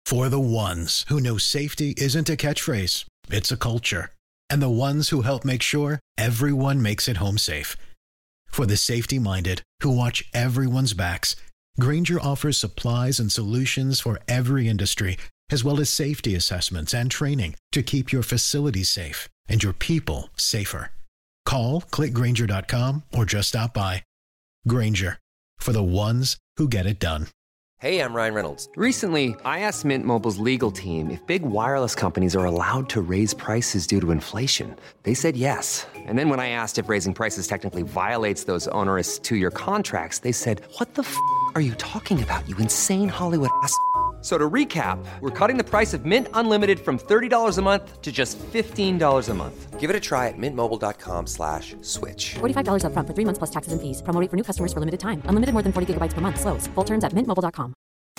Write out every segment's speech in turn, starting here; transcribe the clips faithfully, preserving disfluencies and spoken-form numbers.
For the ones who know safety isn't a catchphrase, it's a culture. And the ones who help make sure everyone makes it home safe. For the safety-minded who watch everyone's backs, Grainger offers supplies and solutions for every industry, as well as safety assessments and training to keep your facilities safe and your people safer. Call, click Grainger dot com, or just stop by. Grainger, for the ones who get it done. Hey, I'm Ryan Reynolds. Recently, I asked Mint Mobile's legal team if big wireless companies are allowed to raise prices due to inflation. They said yes. And then when I asked if raising prices technically violates those onerous two-year contracts, they said, what the f*** are you talking about, you insane Hollywood ass f- So to recap, we're cutting the price of Mint Unlimited from thirty dollars a month to just fifteen dollars a month. Give it a try at mintmobile.com slash switch. forty-five dollars up front for three months plus taxes and fees. Promo rate for new customers for limited time. Unlimited more than forty gigabytes per month. Slows full terms at mint mobile dot com.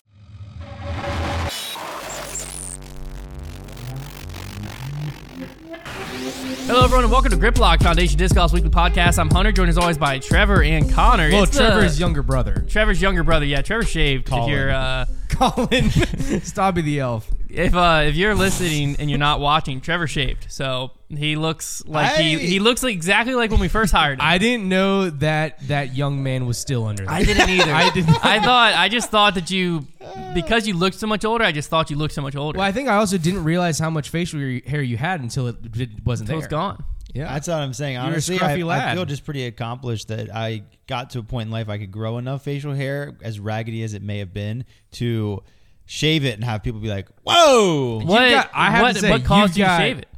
Hello, everyone, and welcome to Griplock Foundation Disc Golf's weekly podcast. I'm Hunter, joined as always by Trevor and Connor. Well, It's Trevor's the, younger brother. Trevor's younger brother, yeah. Trevor shaved. Colin. If you're, uh, Colin, Stobby the elf. if uh, if you're listening and you're not watching, Trevor shaved. So he looks like I- he he looks like exactly like when we first hired him. I didn't know that that young man was still under there. I didn't either. I didn't. I thought I just thought that you, because you looked so much older. I just thought you looked so much older. Well, I think I also didn't realize how much facial hair you had until it it wasn't Until there. it's gone. Yeah, That's what I'm saying. a Honestly, scruffy I, lad. I feel just pretty accomplished that I got to a point in life I could grow enough facial hair, as raggedy as it may have been, to shave it and have people be like, "Whoa!" What? got- I have what, to say, what caused you you to got- shave it?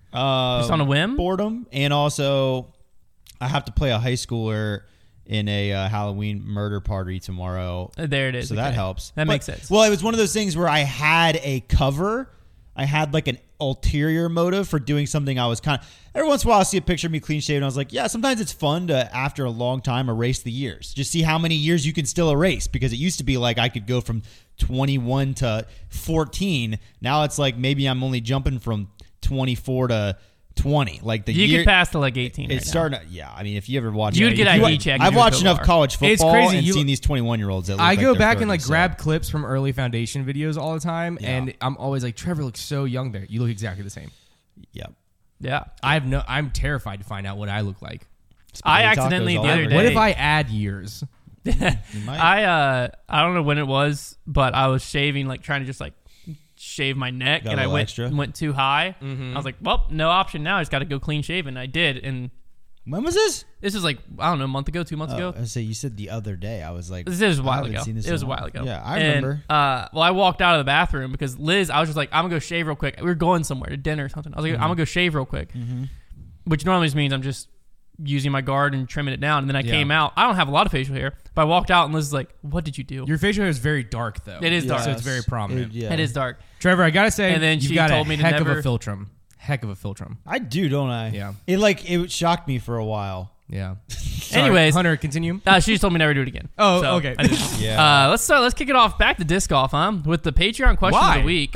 Um, Just on a whim? boredom, and also I have to play a high schooler in a uh, Halloween murder party tomorrow. Uh, There it is. So Okay. that helps. That But- makes sense. Well, it was one of those things where I had a cover. I had like an ulterior motive for doing something I was kind of... Every once in a while, I see a picture of me clean shaven, and I was like, yeah, sometimes it's fun to, after a long time, erase the years. Just see how many years you can still erase, because it used to be like I could go from twenty-one to fourteen. Now it's like maybe I'm only jumping from twenty-four to twenty. Like the You year... could pass to like eighteen. It's right starting to... Yeah, I mean, if you ever watch... You'd if get you I D wa- check and I've do a watched enough Tobar. college football It's crazy. and You- seen these twenty-one-years that look I like go they're back and thirty, like so- grab clips from early foundation videos all the time, Yeah. and I'm always like, Trevor looks so young there. You look exactly the same. Yep. Yeah. I have no. I'm terrified to find out what I look like. I Spaghetti accidentally tacos the all other over. day. What if I add years? You might. I uh I don't know when it was, but I was shaving, like trying to just like shave my neck, Got a and I little went extra? went too high. I was like, well, no option now. I just got to go clean shaven. I did, and When was this? this is like I don't know, a month ago, two months Oh, ago. I say you said the other day. I was like, This is a I while haven't ago. seen this It in was a while. while ago. Yeah, I And, remember. uh, well, I walked out of the bathroom because Liz, I was just like, I'm gonna go shave real quick. We were going somewhere to dinner or something. I was like, Mm-hmm. I'm gonna go shave real quick, which normally just means I'm just using my guard and trimming it down. And then I Yeah. came out. I don't have a lot of facial hair, but I walked out and Liz was like, "What did you do?" Your facial hair is very dark, though. It is dark. so it's very prominent. It, yeah. It is dark. Trevor, I gotta say, And then you've she got told a me to heck never- of a filtrum. Heck of a filtrum. I do, don't I? Yeah. It like it shocked me for a while. Yeah. Sorry, Anyways. Hunter, continue. Uh, she just told me never to do it again. Oh, So, okay. I didn't. Yeah. Uh, let's start. Let's kick it off. Back to disc golf, huh? With the Patreon question Why? of the week.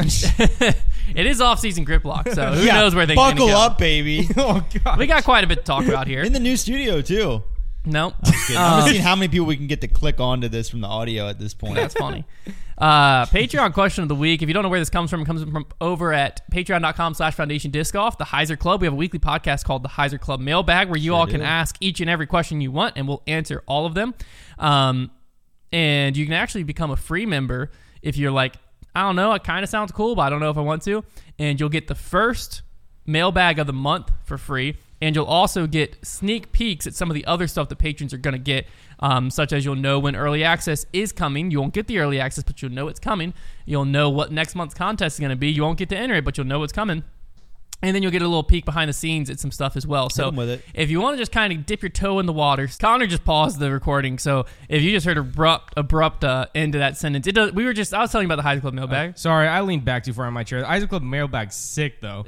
It is off-season grip lock, so who Yeah, knows where things are buckle gonna go. up, baby. oh God. We got quite a bit to talk about here. In the new studio too. Nope. Kidding. I'm gonna see how many people we can get to click onto this from the audio at this point. That's funny. Uh, Patreon question of the week. If you don't know where this comes from, it comes from over at patreon.com slash foundation disc golf, the Heiser Club. We have a weekly podcast called the Heiser Club Mailbag where you Sure all can do. ask each and every question you want, and we'll answer all of them. Um, and you can actually become a free member if you're like, I don't know, it kind of sounds cool, but I don't know if I want to. And you'll get the first mailbag of the month for free. And you'll also get sneak peeks at some of the other stuff that patrons are going to get, um, such as you'll know when early access is coming. You won't get the early access, but you'll know it's coming. You'll know what next month's contest is going to be. You won't get to enter it, but you'll know it's coming. And then you'll get a little peek behind the scenes at some stuff as well. So I'm with it. if you want to just kind of dip your toe in the water, Connor just paused the recording. So if you just heard abrupt, abrupt uh, end to that sentence, it does, we were just, I was telling you about the Heiser Club mailbag. Sorry, I leaned back too far on my chair. The Isaac Club mailbag's sick, though.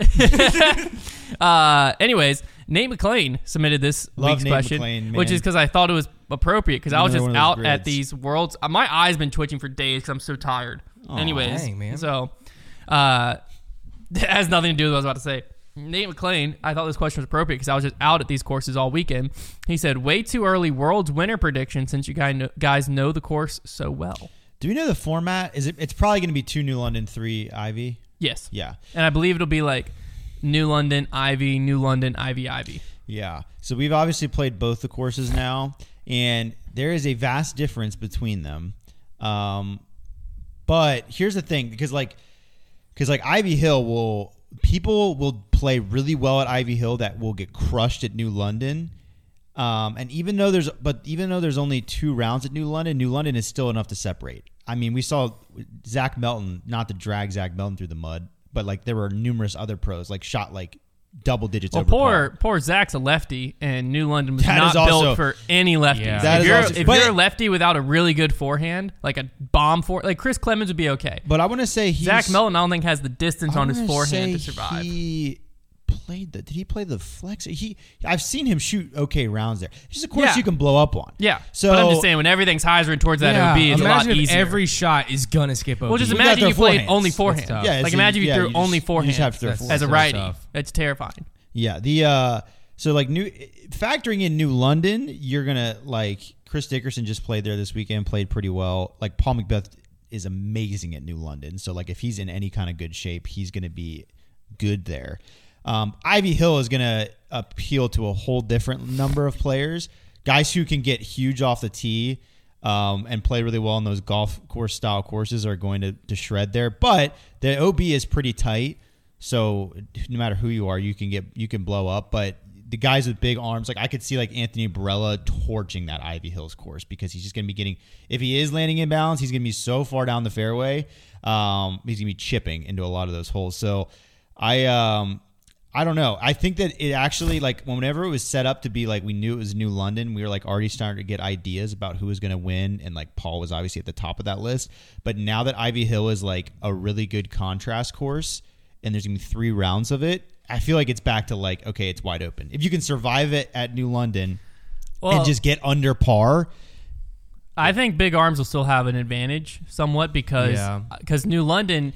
Uh, anyways, Nate McClain submitted this Love week's Nate question, McClain, which man. is because I thought it was appropriate because I was Another just one of out those at grids. these worlds. uh, My eyes been twitching for days because I'm so tired. Anyways, dang, man. so uh, it has nothing to do with what I was about to say. Nate McClain, I thought this question was appropriate because I was just out at these courses all weekend. He said, way too early World's winner prediction since you guys know, guys know the course so well. Do we know the format? Is it? It's probably going to be two New London, three Ivy. Yes. Yeah. And I believe it'll be like New London, Ivy, New London, Ivy, Ivy. Yeah. So we've obviously played both the courses now, and there is a vast difference between them. Um, but here's the thing, because like, because like Ivy Hill will people will play really well at Ivy Hill that will get crushed at New London. Um, and even though there's, but even though there's only two rounds at New London, New London is still enough to separate. I mean, we saw Zach Melton, not to drag Zach Melton through the mud, but like there were numerous other pros like shot like double digits well, over poor par. poor Zach's a lefty, and New London was That not is also- built for any lefties. Yeah. That if is you're, also- if but- you're a lefty without a really good forehand, like a bomb for like Chris Clemens would be okay. But I want to say he's Zach Melton, I don't think has the distance I on his wanna forehand to say survive. He played the. Did he play the flex? He. I've seen him shoot okay rounds there. It's just a course Yeah. you can blow up on. Yeah, So but I'm just saying when everything's hyzering towards that yeah, O B, it's a lot imagine if easier. every shot is gonna skip O B. well, just We got imagine their you played forehands. only That's forehand. tough. Yeah, like it's- imagine if you yeah, threw you just- only you just forehand have to throw as a forehands. righty. tough. That's terrifying. Yeah, the uh so like new factoring in New London, you're gonna like Chris Dickerson just played there this weekend, played pretty well. Like Paul Macbeth is amazing at New London, so like if he's in any kind of good shape, he's gonna be good there. Um, Ivy Hill is gonna appeal to a whole different number of players, guys who can get huge off the tee. Um, and play really well in those golf course style courses are going to, to shred there, but the O B is pretty tight. So no matter who you are, you can get you can blow up. But the guys with big arms, like I could see like Anthony Barella torching that Ivy Hills course because he's just going to be getting, if he is landing in balance, he's going to be so far down the fairway. Um, he's going to be chipping into a lot of those holes. So I um I don't know. I think that it actually, like, whenever it was set up to be like we knew it was New London, we were like already starting to get ideas about who was going to win, and like Paul was obviously at the top of that list. But now that Ivy Hill is like a really good contrast course, and there's gonna be three rounds of it, I feel like it's back to like, okay, it's wide open. If you can survive it at New London Well, and just get under par, I think big arms will still have an advantage somewhat because Yeah. because New London,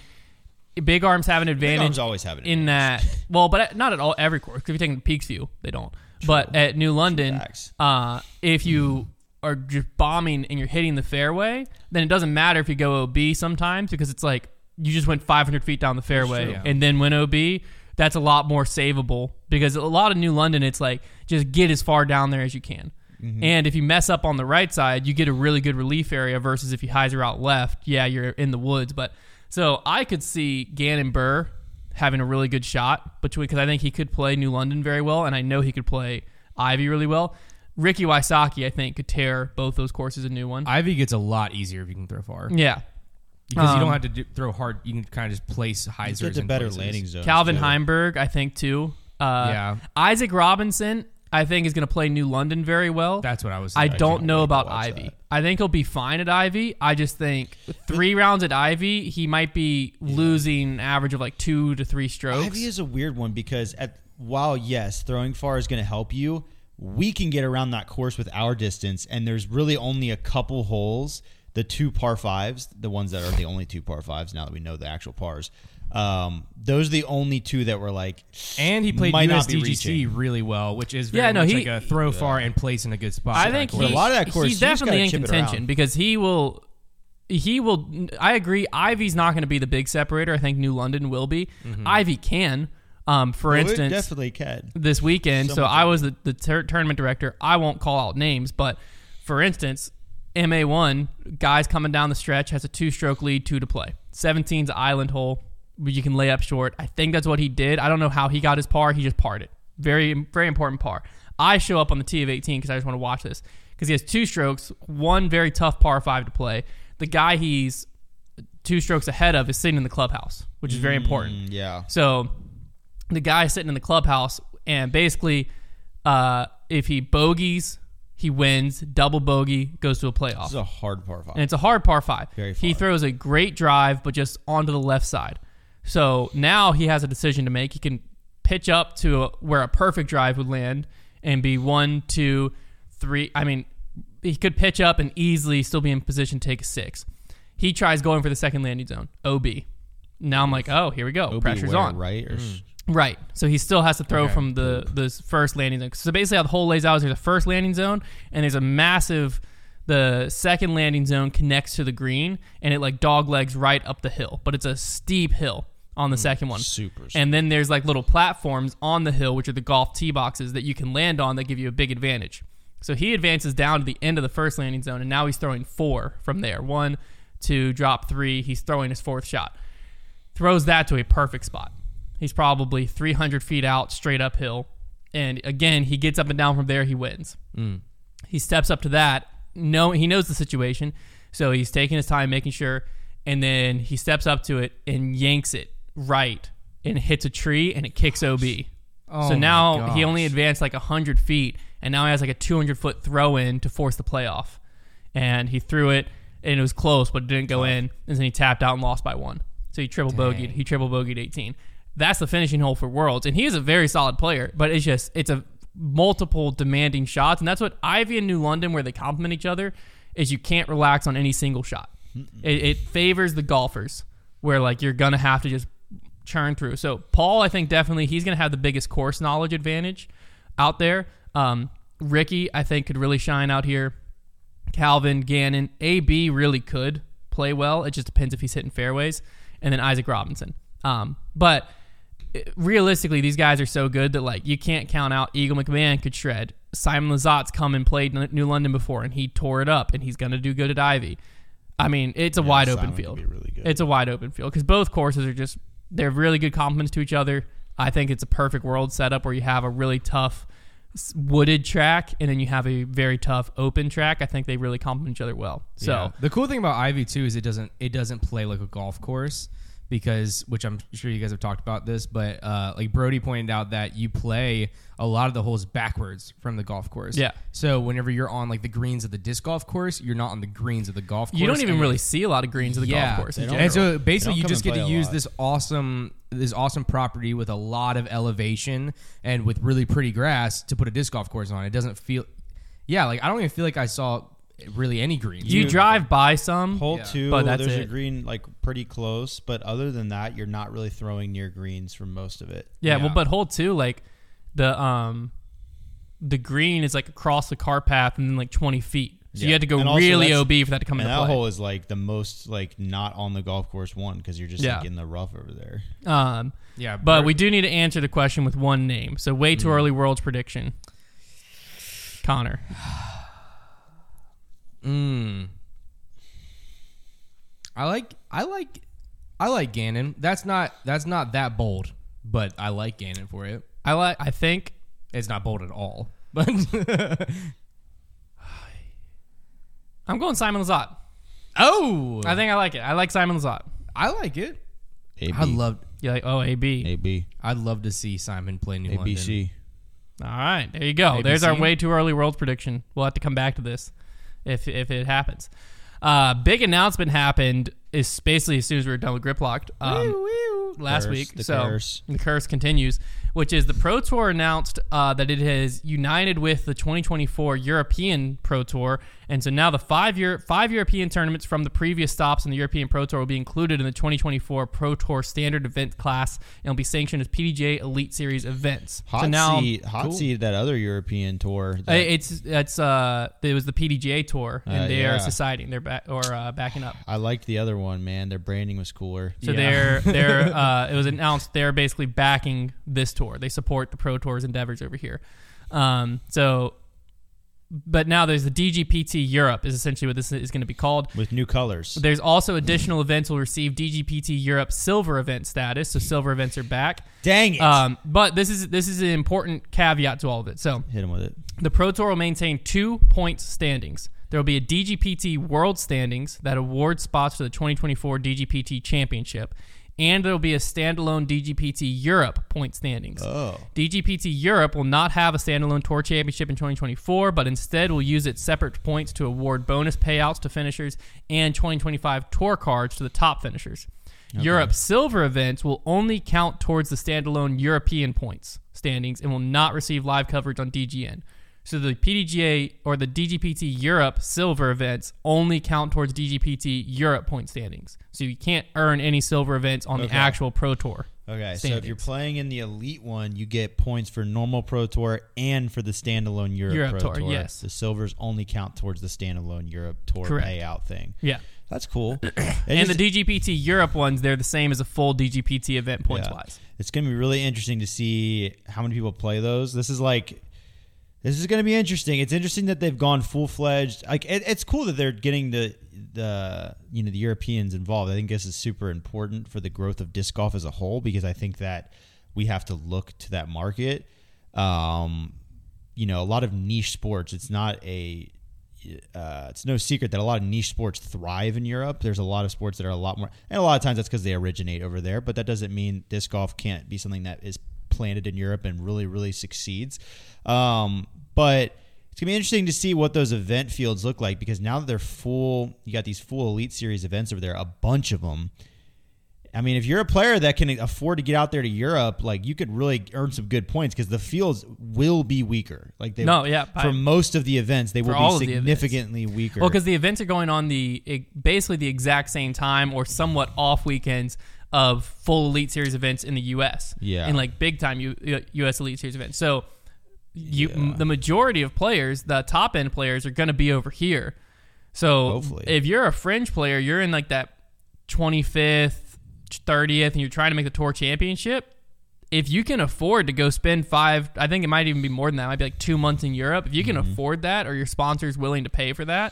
big arms have an advantage. arms always have an in that. Well, but not at all every course. If you're taking Peaks View, they don't. But at New London, facts. uh, if you are just bombing and you're hitting the fairway, then it doesn't matter if you go O B sometimes because it's like you just went five hundred feet down the fairway true. and then went O B. That's a lot more savable because a lot of New London, it's like just get as far down there as you can. Mm-hmm. And if you mess up on the right side, you get a really good relief area versus if you hyzer out left, yeah, you're in the woods. But so I could see Gannon Burr having a really good shot between because I think he could play New London very well, and I know he could play Ivy really well. Ricky Wysocki, I think, could tear both those courses a new one. Ivy gets a lot easier if you can throw far. yeah. Because you Um, don't have to do, throw hard. You can kind of just place hyzers. get to in better places. landing zones. Calvin too. Heimberg, I think, too. Uh, Yeah. Isaac Robinson, I think, is going to play New London very well. That's what I was I thinking. don't can't know wait to about watch Ivy. that. I think he'll be fine at Ivy. I just think three rounds at Ivy, he might be losing an average of like two to three strokes. Ivy is a weird one because at while yes, throwing far is going to help you, we can get around that course with our distance, and there's really only a couple holes, the two par fives, the ones that are the only two par fives now that we know the actual pars. Um, those are the only two that were like, And he played might U not S be D G C reaching. really well, which is very Yeah, no, much he- like a throw far and place in a good spot. I for think that he, course. a lot of that course, he's you just definitely gotta in chip it contention around. because he will. He will. I agree. Ivy's not going to be the big separator. I think New London will be. Ivy can. Um, for well, it instance, definitely can. this weekend. So So, much I of was the, the tur- tournament director. I won't call out names, but for instance, M A one guys coming down the stretch has a two-stroke lead, two to play. seventeen's Island hole, where you can lay up short. I think that's what he did. I don't know how he got his par. He just parred it. Very, very important par. I show up on the tee of eighteen because I just want to watch this because he has two strokes, one very tough par five to play. The guy he's two strokes ahead of is sitting in the clubhouse, which is very important. Mm, yeah. So the guy sitting in the clubhouse, and basically, uh, if he bogeys, he wins. Double bogey goes to a playoff, This is a hard par five. and it's a hard par five. Very He far. throws a great drive, but just onto the left side. So now he has a decision to make. He can pitch up to a, where a perfect drive would land and be one, two, three. I mean, he could pitch up and easily still be in position to take a six. He tries going for the second landing zone, O B. Now I'm like, oh, here we go. O B Pressure's where, on. right? Or sh- Right. So he still has to throw Okay. from the the first landing zone. So basically how the hole lays out is there's a first landing zone and there's a massive The second landing zone connects to the green, and it like dog legs right up the hill, but it's a steep hill on the mm, second one. Super, super. And then there's like little platforms on the hill, which are the golf tee boxes that you can land on that give you a big advantage. So he advances down to the end of the first landing zone, and now he's throwing four from there. One, two, drop three. He's throwing his fourth shot. Throws that to a perfect spot. He's probably three hundred feet out, straight uphill. And again, he gets up and down from there. He wins. Mm. He steps up to that. No, he knows the situation, so he's taking his time, making sure. And then he steps up to it and yanks it right and hits a tree, and it kicks O B. Oh so now my he only gosh. advanced like one hundred feet, and now he has like a two hundred foot throw in to force the playoff. And he threw it, and it was close, but it didn't go in. And then he tapped out and lost by one. So he triple bogeyed. He triple bogeyed eighteen. That's the finishing hole for Worlds, and he is a very solid player. But it's just it's a multiple demanding shots, and that's what Ivy and New London, where they complement each other, is you can't relax on any single shot. It, it favors the golfers, where like you're gonna have to just churn through. So Paul, I think definitely he's gonna have the biggest course knowledge advantage out there. Um, Ricky, I think, could really shine out here. Calvin, Gannon, A B really could play well. It just depends if he's hitting fairways. And then Isaac Robinson. Um, but realistically, these guys are so good that like you can't count out Eagle McMahon could shred. Simon Lazat's come and played New London before, and he tore it up, and he's going to do good at Ivy. I mean, it's a Yeah, wide Simon open could field. be really good. It's a wide open field because both courses are just they're really good complements to each other. I think it's a perfect world setup where you have a really tough wooded track and then you have a very tough open track. I think they really complement each other well. So Yeah. The cool thing about Ivy too is it doesn't it doesn't play like a golf course. Because, which I'm sure you guys have talked about this, but uh, like Brody pointed out that you play a lot of the holes backwards from the golf course. Yeah. So whenever you're on like the greens of the disc golf course, you're not on the greens of the golf course. you don't even and really see a lot of greens of the yeah. golf course. in They don't. general. And so They basically, don't you come just and get to play a use lot. this awesome, this awesome property with a lot of elevation and with really pretty grass to put a disc golf course on. It doesn't feel, yeah, like I don't even feel like I saw really any greens. You drive by some. Hole Yeah. two, But that's there's a it. green like pretty close, but other than that, you're not really throwing near greens for most of it. Yeah, Yeah. well, but hole two, like the um, the green is like across the car path and then like twenty feet. So you Yeah. had to go And also really that's- O B for that to come And into that play. hole is like the most like not on the golf course one because you're just Yeah. like in the rough over there. Um, Yeah, but Bert- we do need to answer the question with one name. So way too early World's prediction. Connor. Mm. I like, I like, I like Gannon. That's not, that's not that bold, but I like Gannon for it. I like. I think It's not bold at all, but I'm going Simon Lizotte. oh, I think I like it. I like Simon Lizotte. I like it. A B. I love, You like oh A B. A B. I'd love to see Simon play New A London. B C. All right, there you go. A B There's our C? way too early World's prediction. We'll have to come back to this if if it happens. Uh, big announcement happened is basically as soon as we were done with Grip Locked um, last Curse, week. the so curse. the curse continues, which is the Pro Tour announced uh, that it has united with the twenty twenty-four European Pro Tour, and so now the five year five European tournaments from the previous stops in the European Pro Tour will be included in the twenty twenty-four Pro Tour Standard Event class and will be sanctioned as P D G A Elite Series events. Hot so now, seat, hot Cool. seat that other European tour. Uh, that- It's it's uh it was the P D G A tour and Uh, they yeah. are society they're back or uh, backing up. I liked the other one, man. Their branding was cooler. So Yeah. they're they're uh it was announced they're basically backing this tour. They support the Pro Tour's endeavors over here. Um so but now there's the D G P T Europe is essentially what this is going to be called. With new colors. There's also additional events will receive D G P T Europe silver event status. So silver events are back. Dang it. Um but this is this is an important caveat to all of it. So Hit him with it. the Pro Tour will maintain two points standings. There will be a D G P T World Standings that awards spots for the twenty twenty-four D G P T Championship, and there will be a standalone D G P T Europe point standings. Oh. D G P T Europe will not have a standalone Tour Championship in twenty twenty-four, but instead will use its separate points to award bonus payouts to finishers and twenty twenty-five Tour cards to the top finishers. Europe Silver events will only count towards the standalone European points standings and will not receive live coverage on D G N. So the P D G A or the D G P T Europe Silver events only count towards D G P T Europe point standings. So you can't earn any silver events on the Okay. actual Pro Tour. Okay, so if you're playing in the Elite one, you get points for normal Pro Tour and for the standalone Europe, Europe Pro Tour, Tour. yes. The silvers only count towards the standalone Europe Tour Correct. payout thing. Yeah. That's cool. And the D G P T Europe ones, they're the same as a full D G P T event points-wise. It's going to be really interesting to see how many people play those. This is like, this is going to be interesting. It's interesting that they've gone full-fledged. Like, it, it's cool that they're getting the, the, you know, the Europeans involved. I think this is super important for the growth of disc golf as a whole, because I think that we have to look to that market. Um, you know, a lot of niche sports, it's not a, Uh, it's no secret that a lot of niche sports thrive in Europe. There's a lot of sports that are a lot more, and a lot of times that's because they originate over there, but that doesn't mean disc golf can't be something that is planted in Europe and really, really succeeds. Um, but it's going to be interesting to see what those event fields look like, because now that they're full, you got these full Elite Series events over there, a bunch of them. I mean, if you're a player that can afford to get out there to Europe, like, you could really earn some good points, because the fields will be weaker. Like they, No, yeah, for I- most of the events, they For will all be of the events. significantly weaker. Well, because the events are going on the it, basically the exact same time or somewhat off weekends of full Elite Series events in the U S. Yeah. And like big time U, U S Elite Series events. So you, Yeah. m- the majority of players, the top end players, are going to be over here. So Hopefully. if you're a fringe player, you're in like that twenty-fifth, thirtieth, and you're trying to make the Tour Championship. If you can afford to go spend five, I think it might even be more than that. It might be like two months in Europe. If you can Mm-hmm. afford that, or your sponsor's willing to pay for that,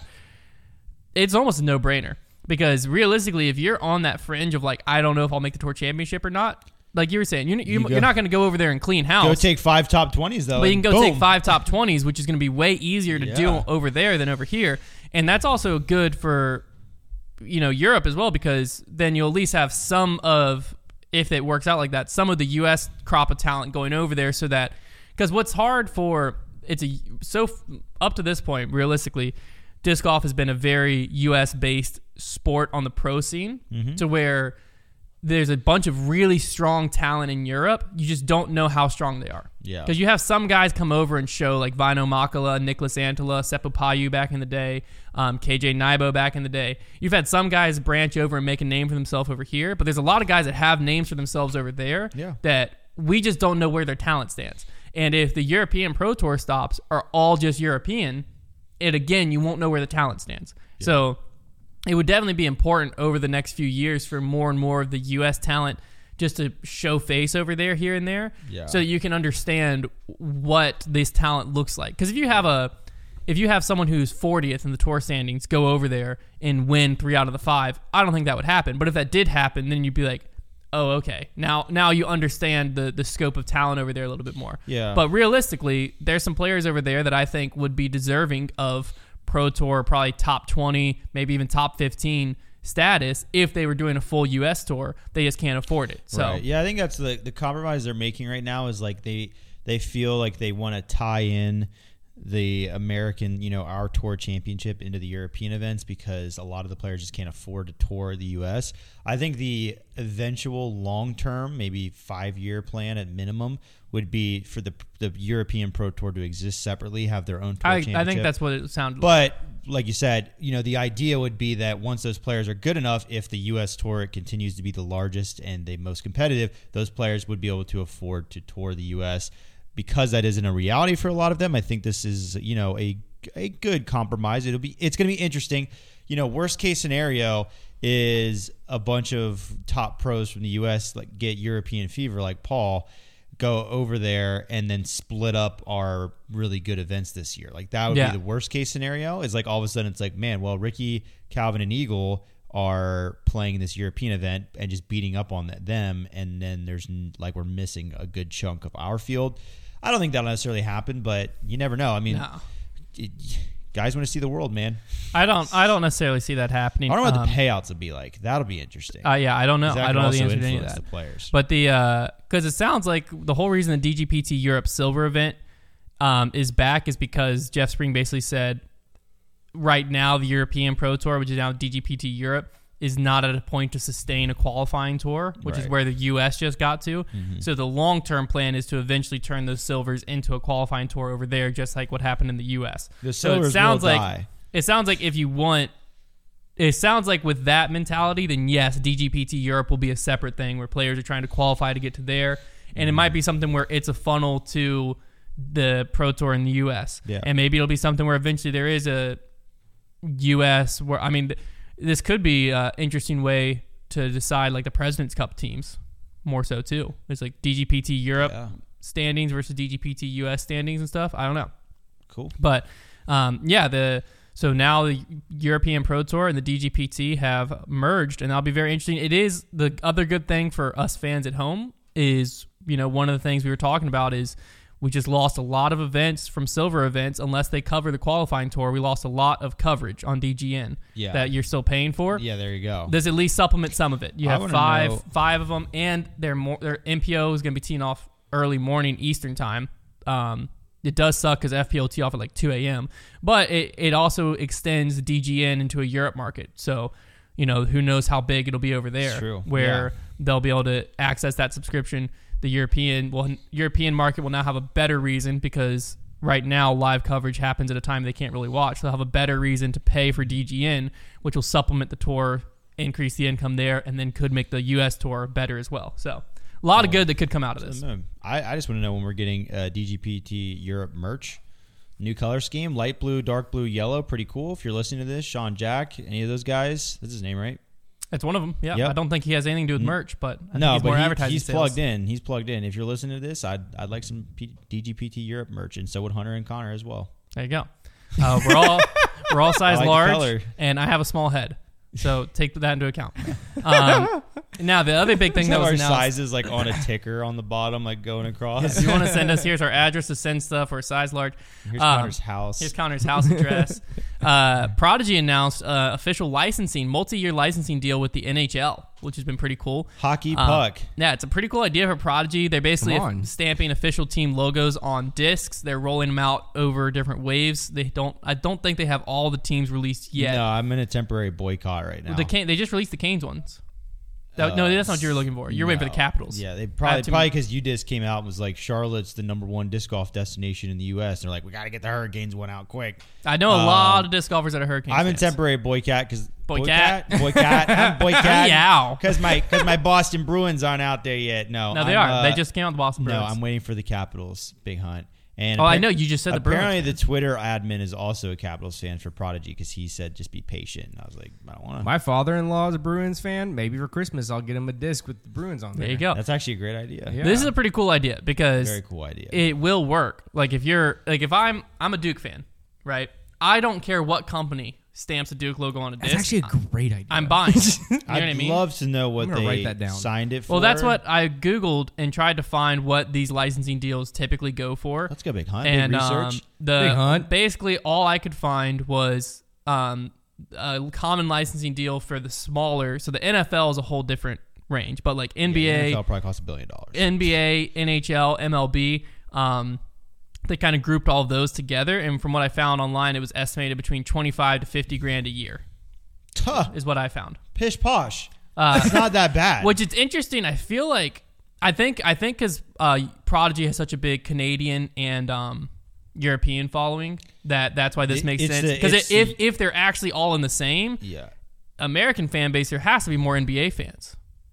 it's almost a no-brainer. Because realistically, if you're on that fringe of like, I don't know if I'll make the Tour Championship or not, like you were saying, you, you, You go- you're not going to go over there and clean house. Go take five top twenties, though. But you can and go take boom. five top twenties, which is going to be way easier to Yeah. do over there than over here. And that's also good for, you know, Europe as well, because then you'll at least have some of, if it works out like that, some of the U S crop of talent going over there, so that, because what's hard for, it's a, so f- up to this point, realistically, disc golf has been a very U S based sport on the pro scene, Mm-hmm. to where there's a bunch of really strong talent in Europe. You just don't know how strong they are. Yeah. Because you have some guys come over and show, like Vino Makala, Nicholas Antela, Seppo Payu back in the day, um, K J Naibo back in the day. You've had some guys branch over and make a name for themselves over here, but there's a lot of guys that have names for themselves over there Yeah. that we just don't know where their talent stands. And if the European Pro Tour stops are all just European, it again, you won't know where the talent stands. So it would definitely be important over the next few years for more and more of the U S talent just to show face over there, here and there, Yeah. so that you can understand what this talent looks like. Because if you have a, if you have someone who's fortieth in the tour standings go over there and win three out of the five, I don't think that would happen. But if that did happen, then you'd be like, oh, okay, now now you understand the the scope of talent over there a little bit more. Yeah. But realistically, there's some players over there that I think would be deserving of Pro Tour, probably top twenty, maybe even top fifteen status if they were doing a full U S tour. They just can't afford it. So Right. Yeah, I think that's the the compromise they're making right now, is like they they feel like they want to tie in the American, you know, our tour championship into the European events, because a lot of the players just can't afford to tour the U S. I think the eventual long term, maybe five year plan at minimum, would be for the the European Pro Tour to exist separately, have their own tour I, championship. I think that's what it sounded like. But like you said, you know, the idea would be that once those players are good enough, if the U S tour continues to be the largest and the most competitive, those players would be able to afford to tour the U S. Because that isn't a reality for a lot of them, I think this is, you know, a a good compromise. It'll be it's going to be interesting. You know, worst case scenario is a bunch of top pros from the U S like get European fever, like Paul, go over there and then split up our really good events this year. Like that would Yeah. be the worst case scenario. Is like all of a sudden it's like, man, well, Ricky, Calvin, and Eagle are playing in this European event and just beating up on that, them, and then there's n- like we're missing a good chunk of our field. I don't think that'll necessarily happen, but you never know. I mean, No. it, guys want to see the world, man. I don't I don't necessarily see that happening. I don't know what Um, the payouts will be like. That'll be interesting. Uh, yeah, I don't know. 'Cause that I could don't know the also answer to any of influence that. the players. But the because it sounds like the whole reason the D G P T Europe Silver event um, is back is because Jeff Spring basically said right now the European Pro Tour, which is now D G P T Europe, is not at a point to sustain a qualifying tour, which is Right. where the U S just got to. So the long-term plan is to eventually turn those silvers into a qualifying tour over there, just like what happened in the U S. The so it silvers sounds will like die. it sounds like if you want it sounds like with that mentality, then yes, D G P T Europe will be a separate thing where players are trying to qualify to get to there. And it might be something where it's a funnel to the Pro Tour in the U S. Yeah. And maybe it'll be something where eventually there is a U S where, I mean, th- this could be an interesting way to decide like the President's Cup teams more so too. It's like D G P T Europe Yeah. standings versus D G P T U S standings and stuff. I don't know. Cool. But um, yeah, the so now the European Pro Tour and the D G P T have merged, and that'll be very interesting. It is the other good thing for us fans at home is, you know, one of the things we were talking about is we just lost a lot of events from silver events unless they cover the qualifying tour. We lost a lot of coverage on D G N Yeah. that you're still paying for. Yeah, there you go. Does at least supplement some of it. You I have wanna five know- five of them, and their more their M P O is going to be teeing off early morning Eastern time. Um, it does suck because F P O tee off at like two a.m., but it, it also extends the D G N into a Europe market. So, you know, who knows how big it'll be over there. It's true. Where Yeah. they'll be able to access that subscription. The European well, European market will now have a better reason because right now live coverage happens at a time they can't really watch. They'll have a better reason to pay for D G N, which will supplement the tour, increase the income there, and then could make the U S tour better as well. So a lot of good that could come out of this. I, I just want to know when we're getting uh, D G P T Europe merch. New color scheme, light blue, dark blue, yellow. Pretty cool. If you're listening to this, Sean Jack, any of those guys, that's his name, right? It's one of them. Yeah, Yep. I don't think he has anything to do with merch, but I think No, he's more but he- advertising he's sales. plugged in. He's plugged in. If you're listening to this, I'd I'd like some P- D G P T Europe merch, and so would Hunter and Connor as well. There you go. Uh, we're all we're all size I like the large, color. and I have a small head, so take that into account. Um, now the other big thing that Have was our announced. sizes like on a ticker on the bottom, like going across. If you want to send us, here's our address to send stuff or size large. Here's Um, Connor's house. Here's Connor's house address. uh, Prodigy announced uh, official licensing, multi-year licensing deal with the N H L, which has been pretty cool. Hockey Um, puck. Yeah, it's a pretty cool idea for Prodigy. They're basically Come on. stamping official team logos on discs. They're rolling them out over different waves. They don't. I don't think they have all the teams released yet. No, I'm in a temporary boycott right now. The Can- they just released the Canes ones. That, no, that's not what you're looking for. You're waiting for the No. Capitals. Yeah, they I have probably too probably many- because U disc came out and was like Charlotte's the number one disc golf destination in the U S. They're like, we got to get the Hurricanes one out quick. I know a Um, lot of disc golfers that are Hurricanes. I'm in fans. temporary boycott because Boycott? boycott, I'm boycott, Yow. because my because my Boston Bruins aren't out there yet. No, No, they I'm, are. uh, they just came out the Boston no. Bruins. I'm waiting for the Capitals big hunt. And Oh, I appar- know. You just said the Bruins. Apparently, the Twitter admin is also a Capitals fan for Prodigy because he said just be patient. And I was like, I don't want to. My father-in-law is a Bruins fan. Maybe for Christmas I'll get him a disc with the Bruins on there. There you go. That's actually a great idea. Yeah. This is a pretty cool idea because Very cool idea. it will work. Like if you're like if I'm I'm a Duke fan, right? I don't care what company stamps a Duke logo on a That's disc. actually a great idea. I'm buying. it. You know I'd what I mean? love to know what I'm gonna they write that down. signed it for. Well, that's what I Googled and tried to find what these licensing deals typically go for. Let's go big hunt. and big um, research. the Big hunt. basically all I could find was um, a common licensing deal for the smaller. So the N F L is a whole different range, but like N B A, Yeah, the N F L probably costs a billion dollars. N B A, N H L, M L B. Um, they kind of grouped all of those together, and from what I found online, it was estimated between twenty-five to fifty grand a year Tuh, is what I found. pish posh. Uh, It's not that bad. Which is interesting. I feel like I think I think because uh, Prodigy has such a big Canadian and um, European following that that's why this It- makes it's sense. the- Because it's if the- if they're actually all in the same yeah. American fan base, there has to be more N B A fans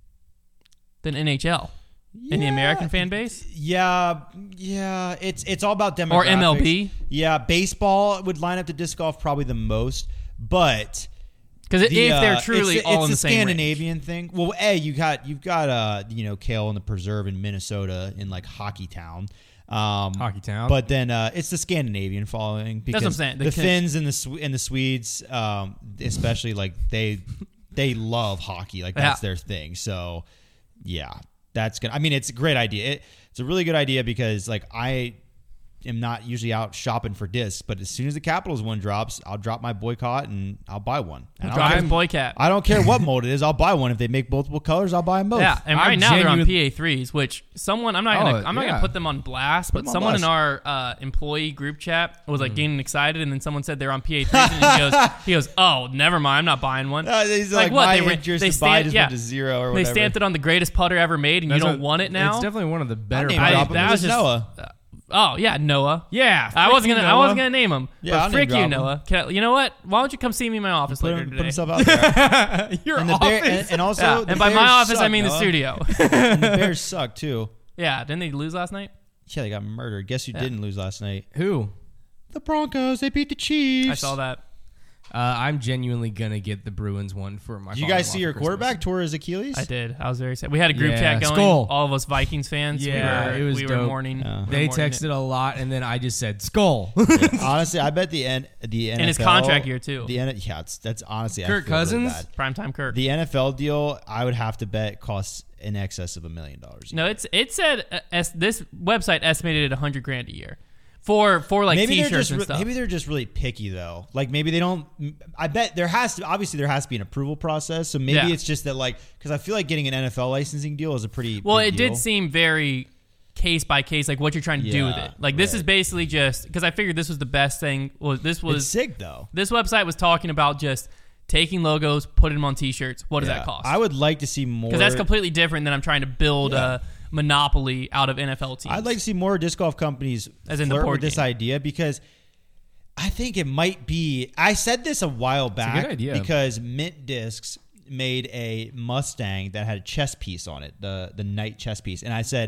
than N H L in the Yeah. American fan base. Yeah, yeah. It's it's all about demographics. Or M L B. Yeah, baseball would line up to disc golf probably the most, but Because if the, they're uh, truly it's, all it's in the, the same range. Scandinavian thing. Well, a you got you've got uh you know Kale in the Preserve in Minnesota in like Hockey Town. Um, Hockey Town. But then uh, it's the Scandinavian following because what I'm saying. the The- Finns and the Swe- and the Swedes, um, especially like they they love hockey. Like that's Yeah. their thing. So yeah, that's gonna. I mean, it's a great idea. It, it's a really good idea because like I am not usually out shopping for discs, but as soon as the Capitals one drops, I'll drop my boycott and I'll buy one. And I don't Drive care- Boycat. I don't care what mold it is. I'll buy one. If they make multiple colors, I'll buy them both. Yeah, and I'm right now they're on genuine- P A threes, which someone I'm not gonna Oh, I'm not yeah. gonna put them on blast, but them on someone in blast. our uh, employee group chat was Mm. like getting excited, and then someone said they're on P A threes, and he goes, he goes, oh, never mind, I'm not buying one. Uh, he's like, my They, interest they to buy stamped- just yeah. went to zero or They whatever. stamped it on the greatest putter ever made, and you That's don't a- want it now. It's definitely one of the better. name I, drop products. him that was as just Noah. uh, Oh yeah, Noah. Yeah, I wasn't gonna. freaking I wasn't Noah. gonna name him. Yeah, but I'll name frick drop you, him. Noah. Can I- you know what? Why don't you come see me in my office Put, later him, today? put himself out there. Your and, the office. Bear, and, and also, Yeah, the and by my Bears office, I suck, mean the Noah. studio. And the Bears suck too. Yeah, didn't they lose last night? Yeah, they got murdered. Guess who Yeah. didn't lose last night? Who? The Broncos. They beat the Chiefs. I saw that. Uh, I'm genuinely gonna get the Bruins one for my. Did you guys see your quarterback tore his Achilles? I did. I was very sad. We had a group Yeah. chat going. Skull. All of us Vikings fans. Yeah, we were, it was we were dope. mourning. Yeah. we were They mourning texted it. a lot, and then I just said skull. Honestly, I bet the N the N F L In his contract year, too. The N, yeah, it's, that's honestly I Kirk feel really Cousins? bad. Primetime Kirk. The N F L deal, I would have to bet costs in excess of a million dollars. no, it's it said uh, es- this website estimated at a hundred grand a year for for like maybe they're t-shirts just and re- stuff. maybe they're just really picky though. Like maybe they don't. I bet there has to obviously there has to be an approval process. So maybe Yeah. it's just that like because I feel like getting an N F L licensing deal is a pretty well, big it deal. did seem very case by case, like what you're trying to do with Yeah, it. Like this right. is basically just because I figured this was the best thing. Well, this It's was sick though. this website was talking about just taking logos, putting them on t-shirts. What does Yeah. that cost? I would like to see more because that's completely different than I'm trying to build Yeah. a monopoly out of N F L teams. I'd like to see more disc golf companies As in the flirt board with this game. idea because I think it might be. I said this a while back good idea. because Mint Discs made a Mustang that had a chess piece on it, the the Knight chess piece, and I said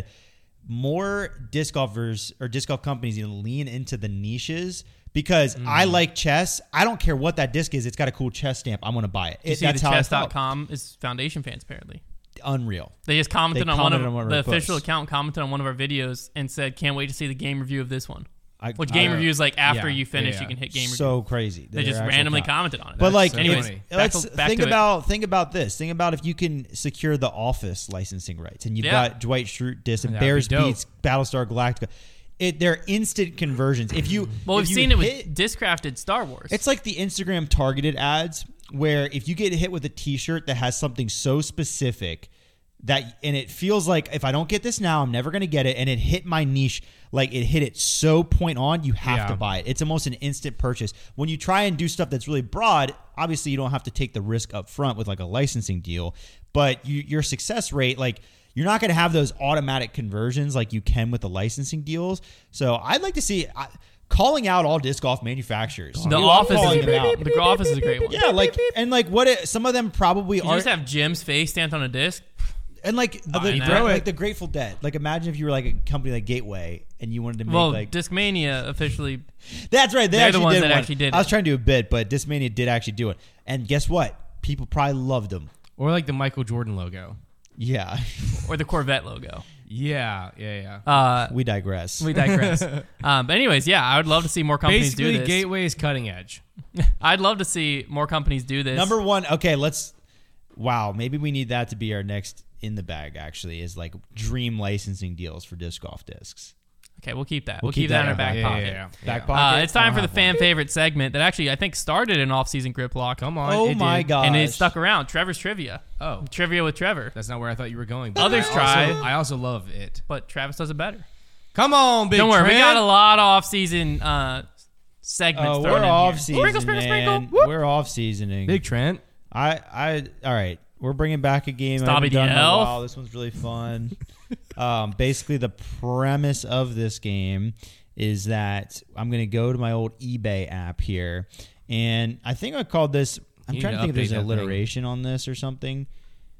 more disc golfers or disc golf companies need to lean into the niches. Because I like chess. I don't care what that disc is. It's got a cool chess stamp. I'm going to buy it. Did you it see that's the how I chess dot felt. com is Foundation fans apparently. Unreal. They just commented They on one of commented on one of the our official posts. account commented on one of our videos and said, "Can't wait to see the game review of this one." I- Which game I- review is like after yeah, you finish, yeah, you can hit game review. So crazy. They Their just actual randomly account. commented on it. But like, so anyways, funny. back let's to- back think to it. about think about this. Think about if you can secure the Office licensing rights, and you've Yeah. got Dwight Schrute disc and That would be Bears dope. beats Battlestar Galactica. It they're instant conversions. If you Well, if we've you seen it hit- with Discrafted Star Wars. It's like the Instagram targeted ads where if you get hit with a T-shirt that has something so specific that and it feels like if I don't get this now, I'm never going to get it, and it hit my niche, like it hit it so point on, you have Yeah. to buy it. It's almost an instant purchase. When you try and do stuff that's really broad, obviously you don't have to take the risk up front with like a licensing deal, but you, your success rate, like you're not going to have those automatic conversions like you can with the licensing deals. So I'd like to see I, calling out all disc golf manufacturers. the We love Office. calling Is, them out. the Office is a great one. Yeah, like and like what it, some of them probably You are, just have Jim's face stamped on a disc. and like the, Fine, the- throw like it. the Grateful Dead. Like imagine if you were like a company like Gateway and you wanted to make Well, like Discmania officially. that's right. They they're actually the ones did that one. actually did I was it. trying to do a bit, but Discmania did actually do it. And guess what? People probably loved them. Or like the Michael Jordan logo. Yeah, Or the Corvette logo. Yeah, yeah, yeah. Uh, we digress. we digress. um, but anyways, yeah, I would love to see more companies Basically, do this. Gateway is cutting edge. I'd love to see more companies do this. Number one. Okay, let's. Wow, maybe we need that to be our next in the bag. Actually, is like dream licensing deals for disc golf discs. Okay, we'll keep that. We'll We'll, keep keep, that in that our in back Yeah, pocket. yeah, yeah. Back Yeah. pocket. Uh, it's I time don't for the have fan one. favorite segment that actually I think started an off-season grip lock. Come on. Oh it my did. god! And it stuck around. Trevor's Trivia. Oh, Trivia with Trevor. that's not where I thought you were going. but Others I try. Also, I also love it. But Travis does it better. Come on, big Don't worry, we Trent. got a lot of off-season uh, segments Oh, thrown we're in here. off season, Sprinkle, sprinkle, man. sprinkle. Whoop. We're off seasoning. Big Trent. I, I, all right. We're bringing back a game I Stabby haven't done in the a Elf. while. This one's really fun. um, basically, the premise of this game is that I'm going to go to my old eBay app here, and I think I called this. I'm You trying need to to think if there's update an that thing. alliteration on this or something.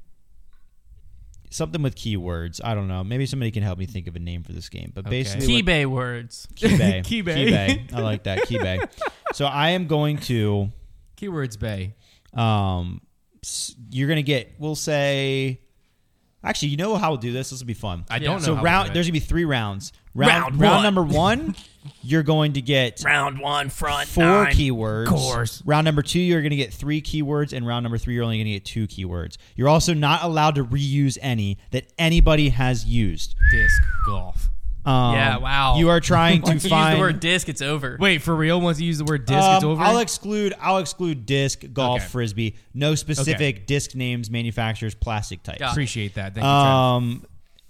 Something with keywords. I don't know. Maybe somebody can help me think of a name for this game. But Okay. basically, what- Keybay words. Keybay. Keybay. Keybay. I like that. Keybay. So I am going to. Keywords Bay. Um, s- you're gonna get. We'll say. Actually, you know how we'll do this. This will be fun. I Yeah. don't know. So how round. to do it. There's gonna be three rounds. Round, Round round one. number one, you're going to get Round one, front four nine. keywords. course. Round number two, you're going to get three keywords, and round number three, you're only going to get two keywords. You're also not allowed to reuse any that anybody has used. disc golf. Um, Yeah, wow. You are trying to Once you find use the word disc, it's over. Wait, for real? Once you use the word disc, Um, it's over. I'll exclude. I'll exclude disc, golf, Okay. frisbee. No specific Okay. disc names, manufacturers, plastic types. Got it. Appreciate that. Thank you, Trent. Um,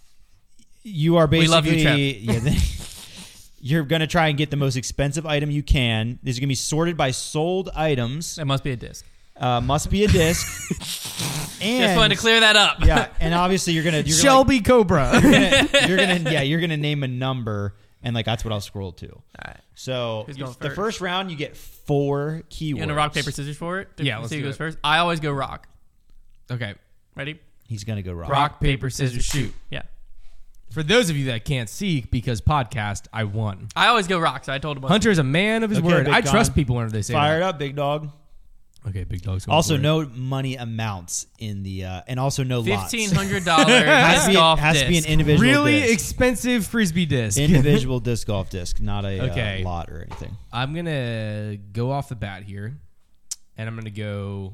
you are basically We love you, Trev. yeah. Then, you're gonna try and get the most expensive item you can. These are gonna be sorted by sold items. It must be a disc. Uh, must be a disc. and Just wanted to clear that up. yeah, and obviously you're gonna you're Shelby Cobra. Gonna, you're gonna you're gonna yeah you're gonna name a number, and like that's what I'll scroll to. All right. So Who's you- going the first? first round, you get four keywords. You gonna rock paper scissors for it? Yeah, let's see who do goes it. first. I always go rock. Okay. Ready? He's gonna go rock. Rock, paper, scissors, shoot. Yeah. For those of you that can't see, because podcast, I won. I always go rock. So I told him. Hunter is a man of his Okay, word. Big I Con. trust people whenever they say Fire it that. up, big dog. Okay, big dog's Also, for it. no money amounts in the uh, and also no lots. Fifteen hundred dollars has to disc be, golf has to be an disc. individual really disc. expensive frisbee disc. individual disc golf disc, not a Okay. uh, lot or anything. I'm gonna go off the bat here, and I'm gonna go.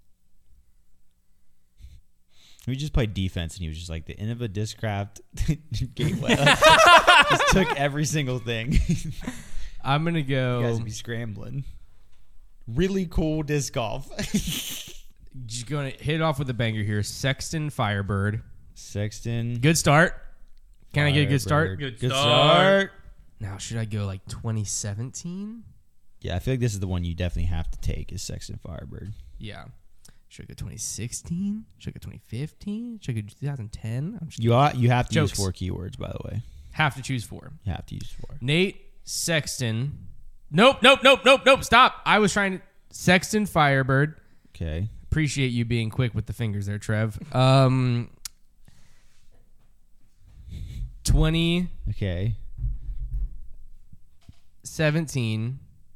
We just played defense, and he was just like the Innova Discraft Gateway. Just took every single thing. I'm gonna You go. guys would be scrambling. Really cool disc golf. Just gonna hit it off with a banger here. Sexton Firebird. Sexton. Good start. Can I get a good start? Firebird. Good start. start. Now, should I go like twenty seventeen? Yeah, I feel like this is the one you definitely have to take is Sexton Firebird. Yeah. Should I go twenty sixteen? Should I go twenty fifteen? Should I go twenty ten? I'm just You ought, you have to Jokes. use four keywords, by the way. have to choose four. You have to use four. Nate Sexton. Nope, nope, nope, nope, nope. Stop. I was trying to. Sexton Firebird. Okay. Appreciate you being quick with the fingers there, Trev. Um, twenty Okay. seventeen.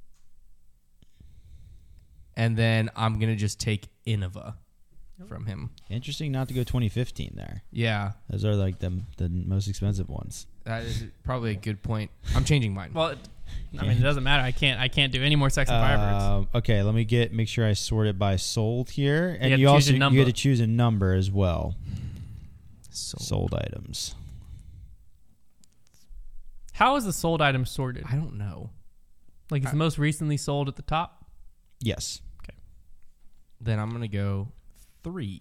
And then I'm going to just take Innova from him. Interesting not to go twenty fifteen there. Yeah, Those are like the the most expensive ones. that is probably a good point. I'm changing mine. Well, it, I mean, it doesn't matter. I can't. I can't do any more Sexton Firebirds. Um, okay, let me get make sure I sort it by sold here, and have you, to choose also a number. you get to choose a number as well. So, Sold items. How is the sold item sorted? I don't know. Like, is the most recently sold at the top? Yes. Then I'm going to go three.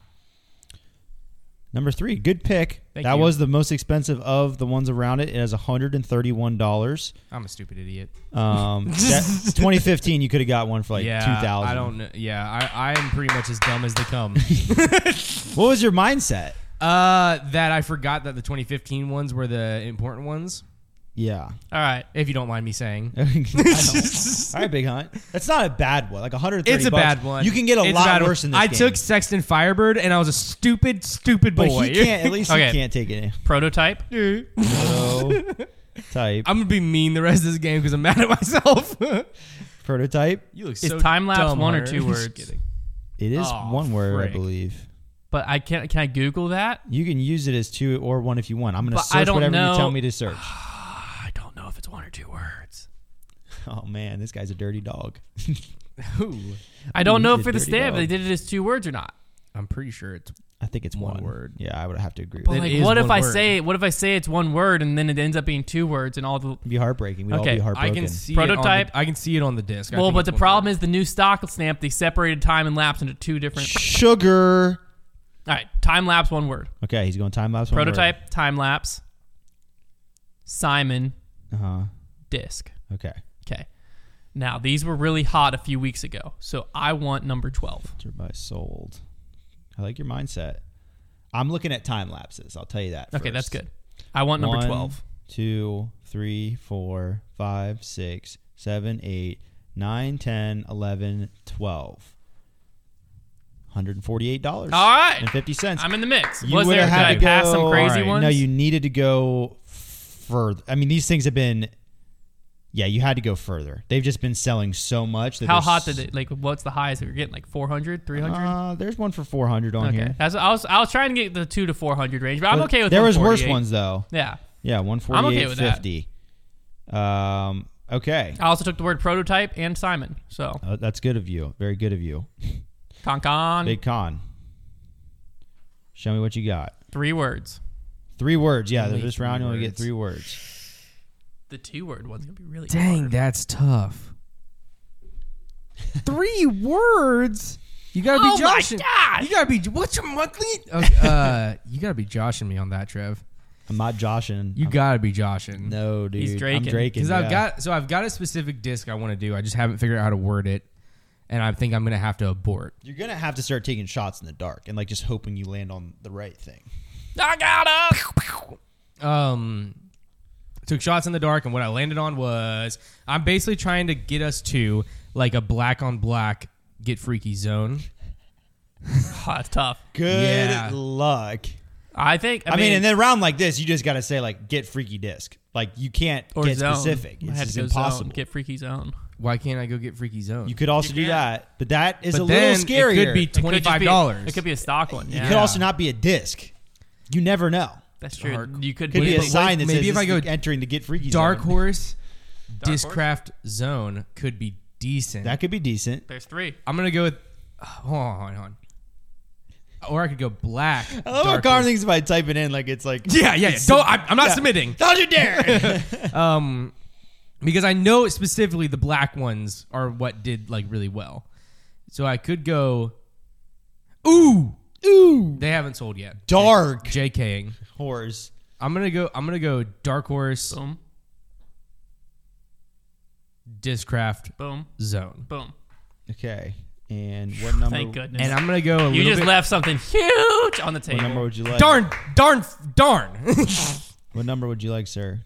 Number three, good pick. Thank that you. was the most expensive of the ones around it. It has one hundred thirty-one dollars. I'm a stupid idiot. Um, that, twenty fifteen, you could have got one for like yeah, two thousand. I don't know. Yeah, I, I am pretty much as dumb as they come. What was your mindset? uh, that I forgot that the twenty fifteen ones were the important ones. Yeah. All right. If you don't mind me saying. I don't. All right, Big Hunt. That's not a bad one. Like one hundred thirty It's a bucks. bad one. You can get a It's lot bad worse one. in this I game. took Sexton Firebird, and I was a stupid, stupid But boy. he can't. At least Okay. he can't take it. Prototype. Prototype. I'm going to be mean the rest of this game because I'm mad at myself. Prototype. You look Is so time lapse dumb, one or Hunter. two Just words? kidding. It is Oh, one word, frick. I believe. But I can't. Can I Google that? You can use it as two or one if you want. I'm going to But I search don't whatever know- you tell me to search. I don't know if it's one or two words. Oh man, this guy's a dirty dog. Ooh. I don't Ooh, know he's if a for the dirty stamp dog. they did it as two words or not. I'm pretty sure it's I think it's One one, word. Yeah, I would have to agree. But with It that. like, is what if one I word. say what if I say it's one word and then it ends up being two words and all the It'd be heartbreaking. We'd all Okay, be I heartbroken. I can see Prototype? It on the, I can see it on the disc. I well, think but it's the one problem word. is the new stock stamp they separated time and lapse into two different. Sugar. All right, time lapse one word. Okay, he's going time lapse. Prototype, time lapse. Simon, Uh huh. disc. Okay. Okay. Now these were really hot a few weeks ago, so I want number twelve. Filter by sold. I like your mindset. I'm looking at time lapses. I'll tell you that. Okay, first. that's good. I want number One, twelve. two, three, four, five, six, seven, eight, nine, ten, eleven, twelve. one hundred forty-eight dollars. All right. And fifty cents. I'm in the mix. You Was would there? have Did had I to pass go- some crazy All right. ones? No, you needed to go further. I mean, these things have been. Yeah, you had to go further. They've just been selling so much. That How there's- hot did it? Like, what's the highest that you're getting? Like four hundred, three hundred? Uh, there's one for four hundred on Okay, here. that's I was I was trying to get the two to four hundred range, but I'm But okay with. There was worse one forty-eight. ones though. Yeah, Yeah, one I'm okay forty-eight with that. fifty. Um. Okay. I also took the word prototype and Simon. So Uh, that's good of you. Very good of you. con con Big con. Show me what you got. three words. Three words. Yeah, Only this three round you only get words. three words. The two word one's gonna be really Dang, hard. that's tough. Three words. You gotta be Oh my joshing. God. You gotta be. What's your monthly? Okay, uh, you gotta be joshing me on that, Trev. I'm not joshing. You I'm- gotta be joshing. No, dude. He's I'm draking. draking. Because yeah. I've got so I've got a specific disc I want to do. I just haven't figured out how to word it, and I think I'm gonna have to abort. You're gonna have to start taking shots in the dark and like just hoping you land on the right thing. I got him. Um, took shots in the dark, and what I landed on was I'm basically trying to get us to like a black on black get freaky zone. Oh, that's tough. Good Yeah. luck. I think. I, I mean, mean, and then round like this, you just got to say like get freaky disc. Like you can't or get zone. specific. I It's had just to go impossible. Zone, get freaky zone. Why can't I go get freaky zone? You could also do can. that, but that is But a then little scarier. it could be It could just twenty-five be- dollars. It could be a stock one. It Yeah, could also not be a disc. You never know. that's true. Dark. You could Could be a but- sign that maybe says if I this go is entering the get freaky Dark zone. Horse Dark Discraft Zone could be decent. That could be decent. There's three. I'm gonna go with. Hold on, hold on, hold on. Or I could go black. I love Dark what Connor Horse. thinks by typing in like it's like Yeah, yeah. yeah. Don't, I, I'm not submitting. don't you dare. Um, because I know specifically the black ones are what did like really well. So I could go. Ooh, Ooh, they haven't sold yet. Dark JKing. Horse. I'm gonna go. I'm gonna go Dark Horse Boom, Discraft boom, Zone, boom. Okay, and what number? Thank goodness. and I'm gonna go. A you little just bit, left something huge on the What table. number would you like? Darn, darn, darn. What number would you like, sir?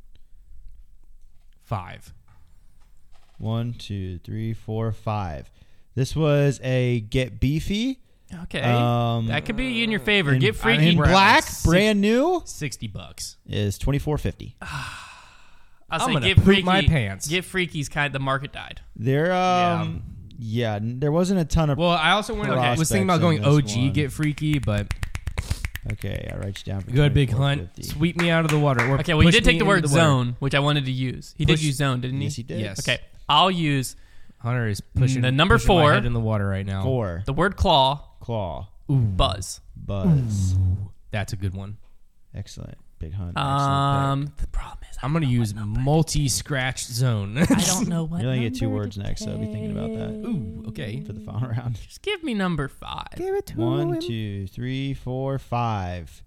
Five. One, two, three, four, five. This was a get beefy. Okay, Um, that could be in your favor. in, Get freaky. in We're at black, like brand new, Sixty bucks. is twenty four fifty. I'll I'm say gonna get poop freaky. my pants. Get freaky's kind. The market died. There, um, yeah. n- there wasn't a ton of. Well, I also wanted, Okay. was thinking about Prospects going in this O G one. get freaky, but Okay, I write you down. For good big hunt, twenty-four fifty. sweep me out of the water. Or Okay, well, you push did take me the word into water. zone, which I wanted to use. He Push- did use zone, didn't he? Yes, he did. Yes. Okay, I'll use Hunter is pushing The number pushing my four. head in the water right now. Four. the word claw, Claw. buzz. Buzz. That's a good one. Excellent. Big hunt. Excellent Um, the problem is I'm gonna use multi-scratch zone. I don't know pick. what. You're going to get two number words to next, so I'll be thinking about that Ooh, okay. for the final round. Just give me number five. One, two, three, four, five.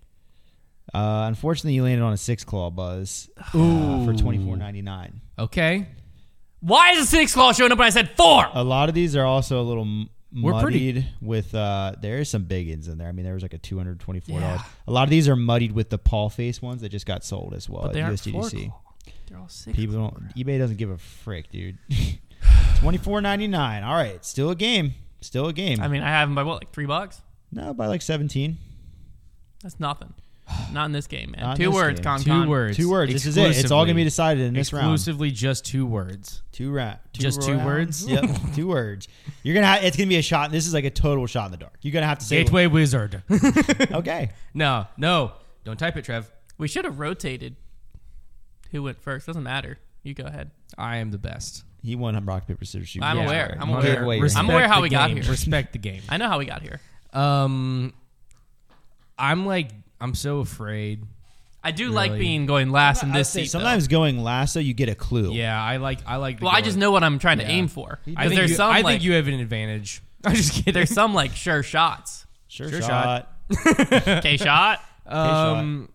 Uh, unfortunately, you landed on a six claw buzz uh, for twenty four ninety nine. Okay. Why is a six claw showing up when I said four? A lot of these are also a little m- We're pretty- muddied with. Uh, there is some big ins in there. I mean, there was like a two hundred twenty four dollars. Yeah. A lot of these are muddied with the Paul face ones that just got sold as well But they at aren't four U S D C. claw. They're all six. People don't. eBay doesn't give a frick, dude. twenty four ninety nine. All right, still a game. Still a game. I mean, I have them by what, like three bucks? no, by like seventeen. That's nothing. Not in this game, man. Not in Two this words, game. con Two con. words. Two words. This is it. It's all gonna be Exclusively. decided in this round. Exclusively just two words. Two round. Just two words? Yep. Two words. You're gonna. Have, it's gonna be a shot. This is like a total shot in the dark. You're gonna have to say. Gateway Wizard. Okay. no, no. Don't type it, Trev. We should have rotated. Who went first? Doesn't matter. You go ahead. I am the best. He won on rock paper scissors shoot. I'm Yeah. aware. I'm Give aware. away your I'm hand. aware how the we got game. here. Respect the game. I know how we got here. Um, I'm like, I'm so afraid. I do like Really? being going last in I would this say seat. sometimes going last, so you get a clue. Yeah, I like, I like. the Though. Well, I going- just know what I'm trying to Yeah. aim for. I Because think, there's you, some I like think you have an advantage. I'm just kidding. there's some like sure shots. Sure, Sure shot. Okay, shot. Um,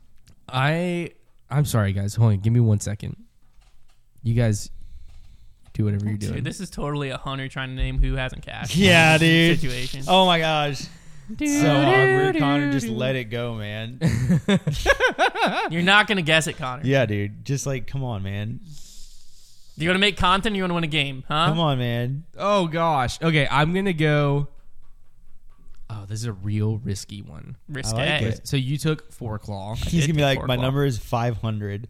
I I'm sorry, guys. Hold on. Give me one second. You guys do whatever you're doing. Dude, this is totally a hunter trying to name who hasn't cashed. Yeah, dude. Situation. Oh my gosh. So awkward, Connor. Just let it go, man. You're not gonna guess it, Connor. Yeah, dude. Just like, come on, man. You want to make content? Or you want to win a game? Huh? Come on, man. Oh gosh. Okay, I'm gonna go. Oh, this is a real risky one. Risque. I like it. So you took four claw. He's did gonna be take like, four my claw. number is five hundred.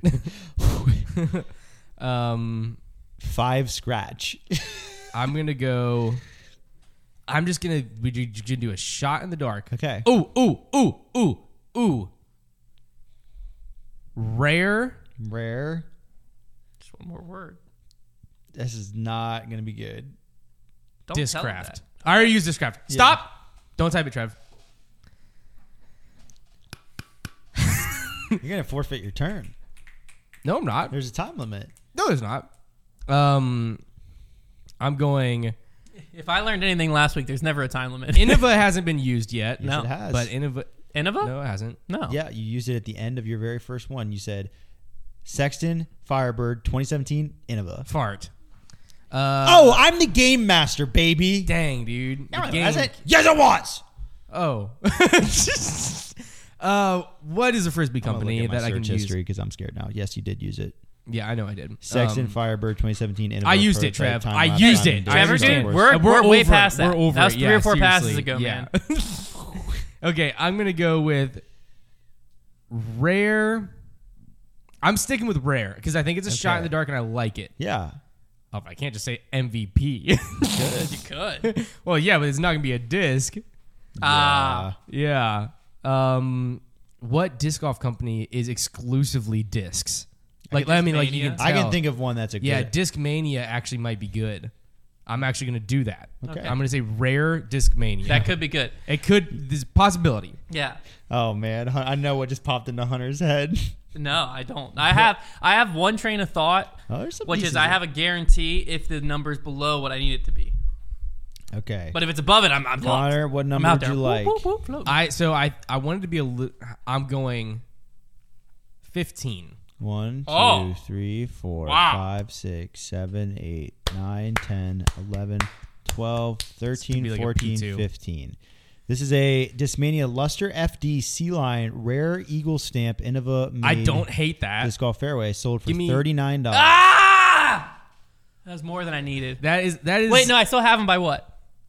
Um, Five scratch. I'm gonna go. I'm just gonna we do, gonna do a shot in the dark. Okay. Ooh, ooh, ooh, ooh, ooh. Rare. Rare. Just one more word. This is not gonna be good. Don't tell him Discraft. that. I already used Discraft. Stop. Don't type it, Trev. You're gonna forfeit your turn. No, I'm not. There's a time limit. No, there's not. Um, I'm going. If I learned anything last week, there's never a time limit. Innova hasn't been used yet. Yes, No, it has. But Innova. Innova? No, it hasn't. No. Yeah, you used it at the end of your very first one. You said Sexton, Firebird, twenty seventeen, Innova. Fart. Uh, Oh, I'm the game master, baby. dang, dude. The No, game- that's it. Yes, it was. Oh. Uh, what is a frisbee I'm gonna company look at my that I can search use? history because I'm scared now. Yes, you did use it. Yeah, I know I did. Sexton Um, Firebird twenty seventeen. Innova I used it, prototype, Trev. time I lapse used timing, it. days, Trevor, Star dude, Wars. we're, Uh, we're, we're way over past it. that. We're over that was it. three Yeah, or four passes seriously. ago, Yeah. man. Okay, I'm gonna go with rare. I'm sticking with rare because I think it's a shot in the dark and I like it. Yeah. Oh, I can't just say M V P. You could. Well, yeah, but it's not gonna be a disc. Ah. Yeah. Um, what disc golf company is exclusively discs? Like, I mean, like you can. Discmania? Tell. I can think of one that's a good. Yeah, Discmania actually might be good. I'm actually gonna do that. Okay. I'm gonna say rare Discmania. That could be good. It could. There's a possibility. Yeah. Oh man, Hun- I know what just popped into Hunter's head. No, I don't. I have I have one train of thought, Oh, there's some which is pieces I of- have a guarantee if the number's below what I need it to be. Okay. But if it's above it, I'm I'm Connor, locked. what I'm number out would there. you like? Whoop, whoop, whoop, float. I so I I wanted to be a. Li- I'm going fifteen. One, two, Oh. three, four, Wow. five, six, seven, eight, nine, ten, eleven, twelve, thirteen, be like a fourteen, P two. fifteen. This is a Discmania Luster F D C-Line Rare Eagle Stamp Innova made I don't hate that. disc golf fairway sold for Give me- thirty-nine dollars. Ah! That was more than I needed. That is that is. Wait, no, I still have them by what?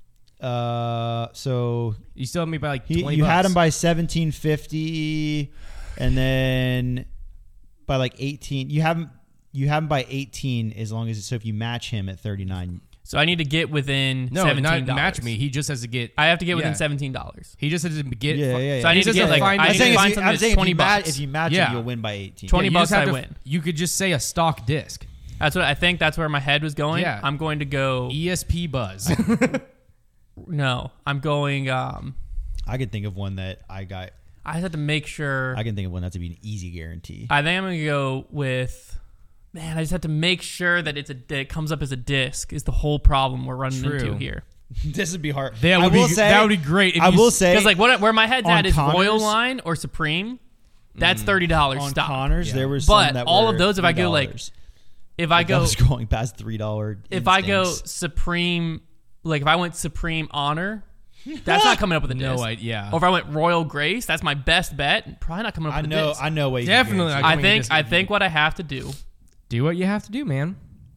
Uh, so You still have me by like he, twenty. you had bucks. him by seventeen fifty, and then by like eighteen. You have him. You have him by eighteen as long as so if you match him at thirty-nine. So I need to get within no, seventeen not dollars. match me. He just has to get. I have to get within Yeah. seventeen dollars. He just has to get. Yeah, yeah, yeah. So I He need to just get has to like find- I I'm need saying to if find you- something I'm that's saying if twenty you, ma- bucks. if you match Yeah. him, you'll win by eighteen. twenty you bucks just have I to- win. You could just say a stock disc. That's what I think. That's where my head was going. Yeah. I'm going to go. E S P Buzz. No, I'm going. Um, I could think of one that I got. I just have to make sure. I can think of one that's to be an easy guarantee. I think I'm going to go with. Man, I just have to make sure that it's a that it comes up as a disc. Is the whole problem we're running True. into here? This would be hard. That I would will be- say, that would be great if I you will s- say Because like what where my head's on at is Royal Connors- Line or Supreme. That's thirty dollars. on Stop. Connors Yeah. there was But some that all were of those, if I go, like, three dollars. If I That go, was going past three dollar. if I go Supreme, like if I went Supreme Honor, that's not coming up with a No, disc. I- yeah. Or if I went Royal Grace, that's my best bet. Probably not coming up I with a know, disc. I know what you Definitely can not. I coming a think disc I if you- think what I have to do. Do what you have to do, man.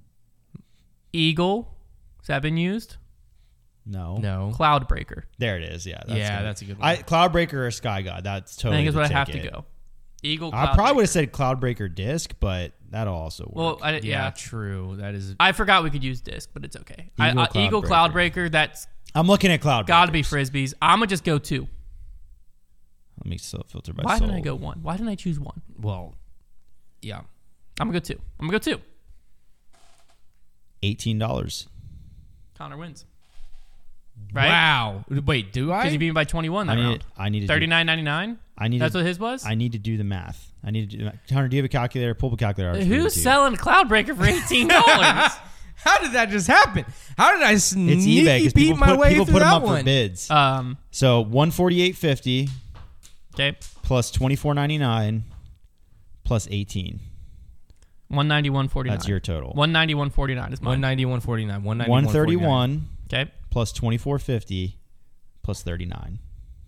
Eagle, has that been used? No, No. Cloudbreaker. there it is. Yeah, that's Yeah, good. that's a good I, one. Cloudbreaker or Sky God. That's I totally. think is the what I have to ticket. go. Eagle. I probably Cloudbreaker. would have said Cloudbreaker disc, but that'll also work. Well, I, Yeah, yeah. true. That is. I forgot we could use disc, but it's okay. I, Eagle uh, Eagle Cloudbreaker. Cloudbreaker. That's I'm looking at Cloudbreaker. got to be frisbees. I'm gonna just go two. Let me still filter by Why sold. didn't I go one? Why didn't I choose one? Well, yeah. I'm gonna go two. I'm gonna go two. Eighteen dollars. Connor wins. Right? Wow. Wait, do I? Because you beat me by twenty-one that I need. round. I need to. do- thirty-nine ninety-nine. I need. That's to, what his was. I need to do the math. I need to do. Hunter, do you have a calculator? Pull up a calculator. I'll just read it Who's to you. selling a Cloudbreaker for eighteen dollars? How did that just happen? How did I It's sneaky eBay because beat people my put, way people through put them that up one? for bids. um. So one forty eight fifty Okay. plus twenty four ninety nine plus eighteen. one ninety-one forty-nine. That's your total. one ninety-one forty-nine is mine. one ninety, one forty-nine, one ninety, One thirty one Okay. plus twenty four fifty plus thirty nine.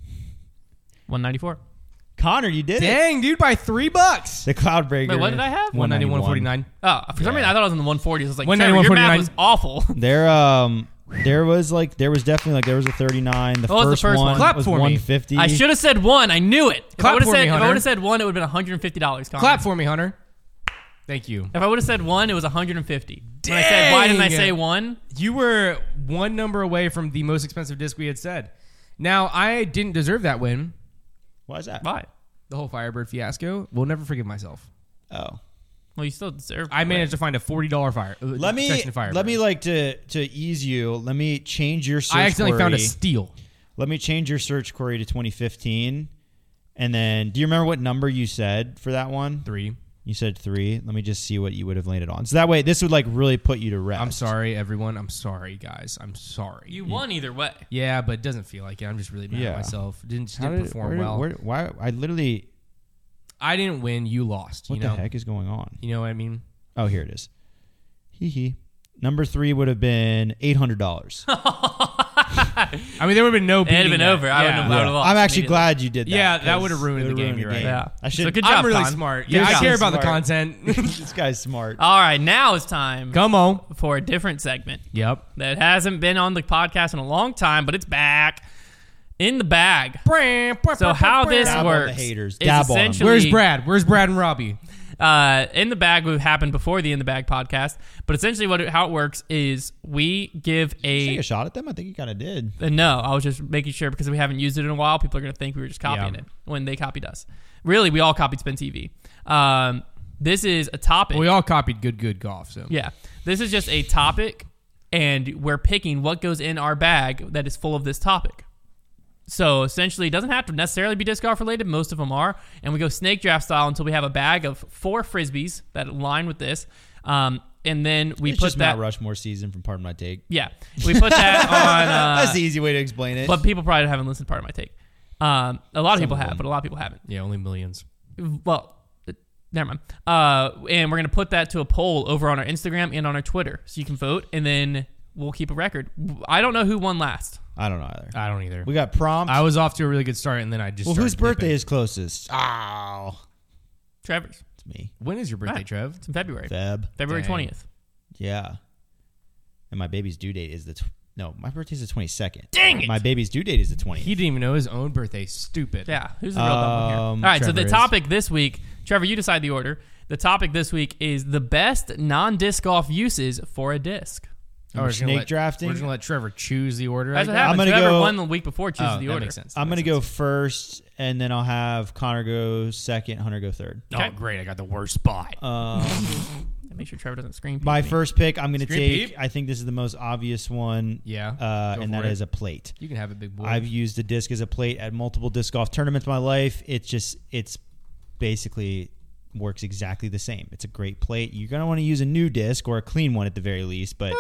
one ninety-four. Connor, you did it. Dang, dude, by three bucks. The Cloudbreaker. Wait, what did I have? one ninety, one forty-nine. Oh, for some reason I thought I was in the one forties. I was like, one Trevor, ninety-one your math forty-nine. was awful. There, um, there was like there was definitely like there was a thirty nine. The What was the first, first one one? Clap was for me. one fifty. I should have said one. I knew it. If Clap I would have for said me, if I Hunter. would have said one, it would have been one hundred fifty dollars. Connor. Clap for me, Hunter. Thank you. If I would have said one, it was one hundred fifty. When I said why didn't I Dang. say one? You were one number away from the most expensive disc we had said. Now, I didn't deserve that win. Why is that? Why? The whole Firebird fiasco. Will never forgive myself. Oh. Well, you still deserve. I managed to find a forty dollars fire. uh, Let me Section Firebird. let me like to to ease you. Let me change your search I accidentally query. found a steal. Let me change your search query to twenty fifteen. And then, do you remember what number you said for that one? Three. You said three. Let me just see what you would have landed on. So that way, this would like really put you to rest. I'm sorry, everyone. I'm sorry, guys. I'm sorry. You won either way. Yeah, but it doesn't feel like it. I'm just really mad Yeah. at myself. Didn't, How didn't did- perform where- well. where- why? I literally. I didn't win. You lost. What you the know? heck is going on? You know what I mean? Oh, here it is. Hee hee. Number three would have been eight hundred dollars. I mean, there would have been no. It'd have beating been that. over. I Yeah. wouldn't have- I would've lost I'm actually immediately. glad you did that. Yeah, that 'cause would've ruined it the would've game, ruined you're the right. game. Yeah. I So should. good job, I'm really Con. smart. Good Yeah, I job. care about the Smart. content. This guy's smart. All right, now it's time Come on. for a different segment Yep. that hasn't been on the podcast in a long time, but it's back in the bag. So how this Dab on the works haters. is Dab on 'em. essentially Where's Brad? Where's Brad and Robbie? uh, in the bag would happen before the in the bag podcast, but essentially what it, how it works is we give Did you take a a shot at them? I think you kind of did. uh, no. I was just making sure because we haven't used it in a while. People are going to think we were just copying Yeah. it when they copied us. Really, we all copied Spin T V. Um, this is a topic. We all copied good, good golf. So Yeah. This is just a topic, and we're picking what goes in our bag that is full of this topic. So essentially, it doesn't have to necessarily be disc golf related. Most of them are. And we go snake draft style until we have a bag of four Frisbees that align with this. Um, and then we It's put just that. Mount Rushmore season from Pardon My Take. Yeah. We put that on. Uh, That's the easy way to explain it. but people probably haven't listened to part of my take. Um, a lot of people of have, them. but a lot of people haven't. yeah, only millions. Well, uh, never mind. Uh, and we're going to put that to a poll over on our Instagram and on our Twitter. So you can vote, and then we'll keep a record. I don't know who won last. I don't know either. I don't either. We got prompt. I was off to a really good start, and then I just. well, started whose birthday dipping. is closest? Oh, Trevor's. it's me. When is your birthday, Right. Trev? It's in February. Feb. February Dang. twentieth. Yeah. And my baby's due date is the. Tw- no, my birthday's the twenty-second. Dang it! My baby's due date is the twentieth. He didn't even know his own birthday. Stupid. Yeah, who's the real dumb one here? Um, All right, so Trevor the is. topic this week, Trevor, you decide the order. The topic this week is the best non-disc golf uses for a disc. Oh, we're just gonna snake let- drafting? We're just gonna let Trevor choose the order. That's I what guess? happens. I'm gonna Whoever go- won the week before chooses Oh, the that order. makes sense. I'm That gonna makes go sense. first, and then I'll have Connor go second, Hunter go third. Oh, Okay. great! I got the worst spot. Um, Make sure Trevor doesn't scream. my peek me. first pick, I'm gonna Screen take. peep? I think this is the most obvious one. Yeah, uh, go and for that it. is a plate. You can have it, big boy. I've used a disc as a plate at multiple disc golf tournaments in my life. It's just, it's basically works exactly the same. It's a great plate. You're gonna want to use a new disc or a clean one at the very least, but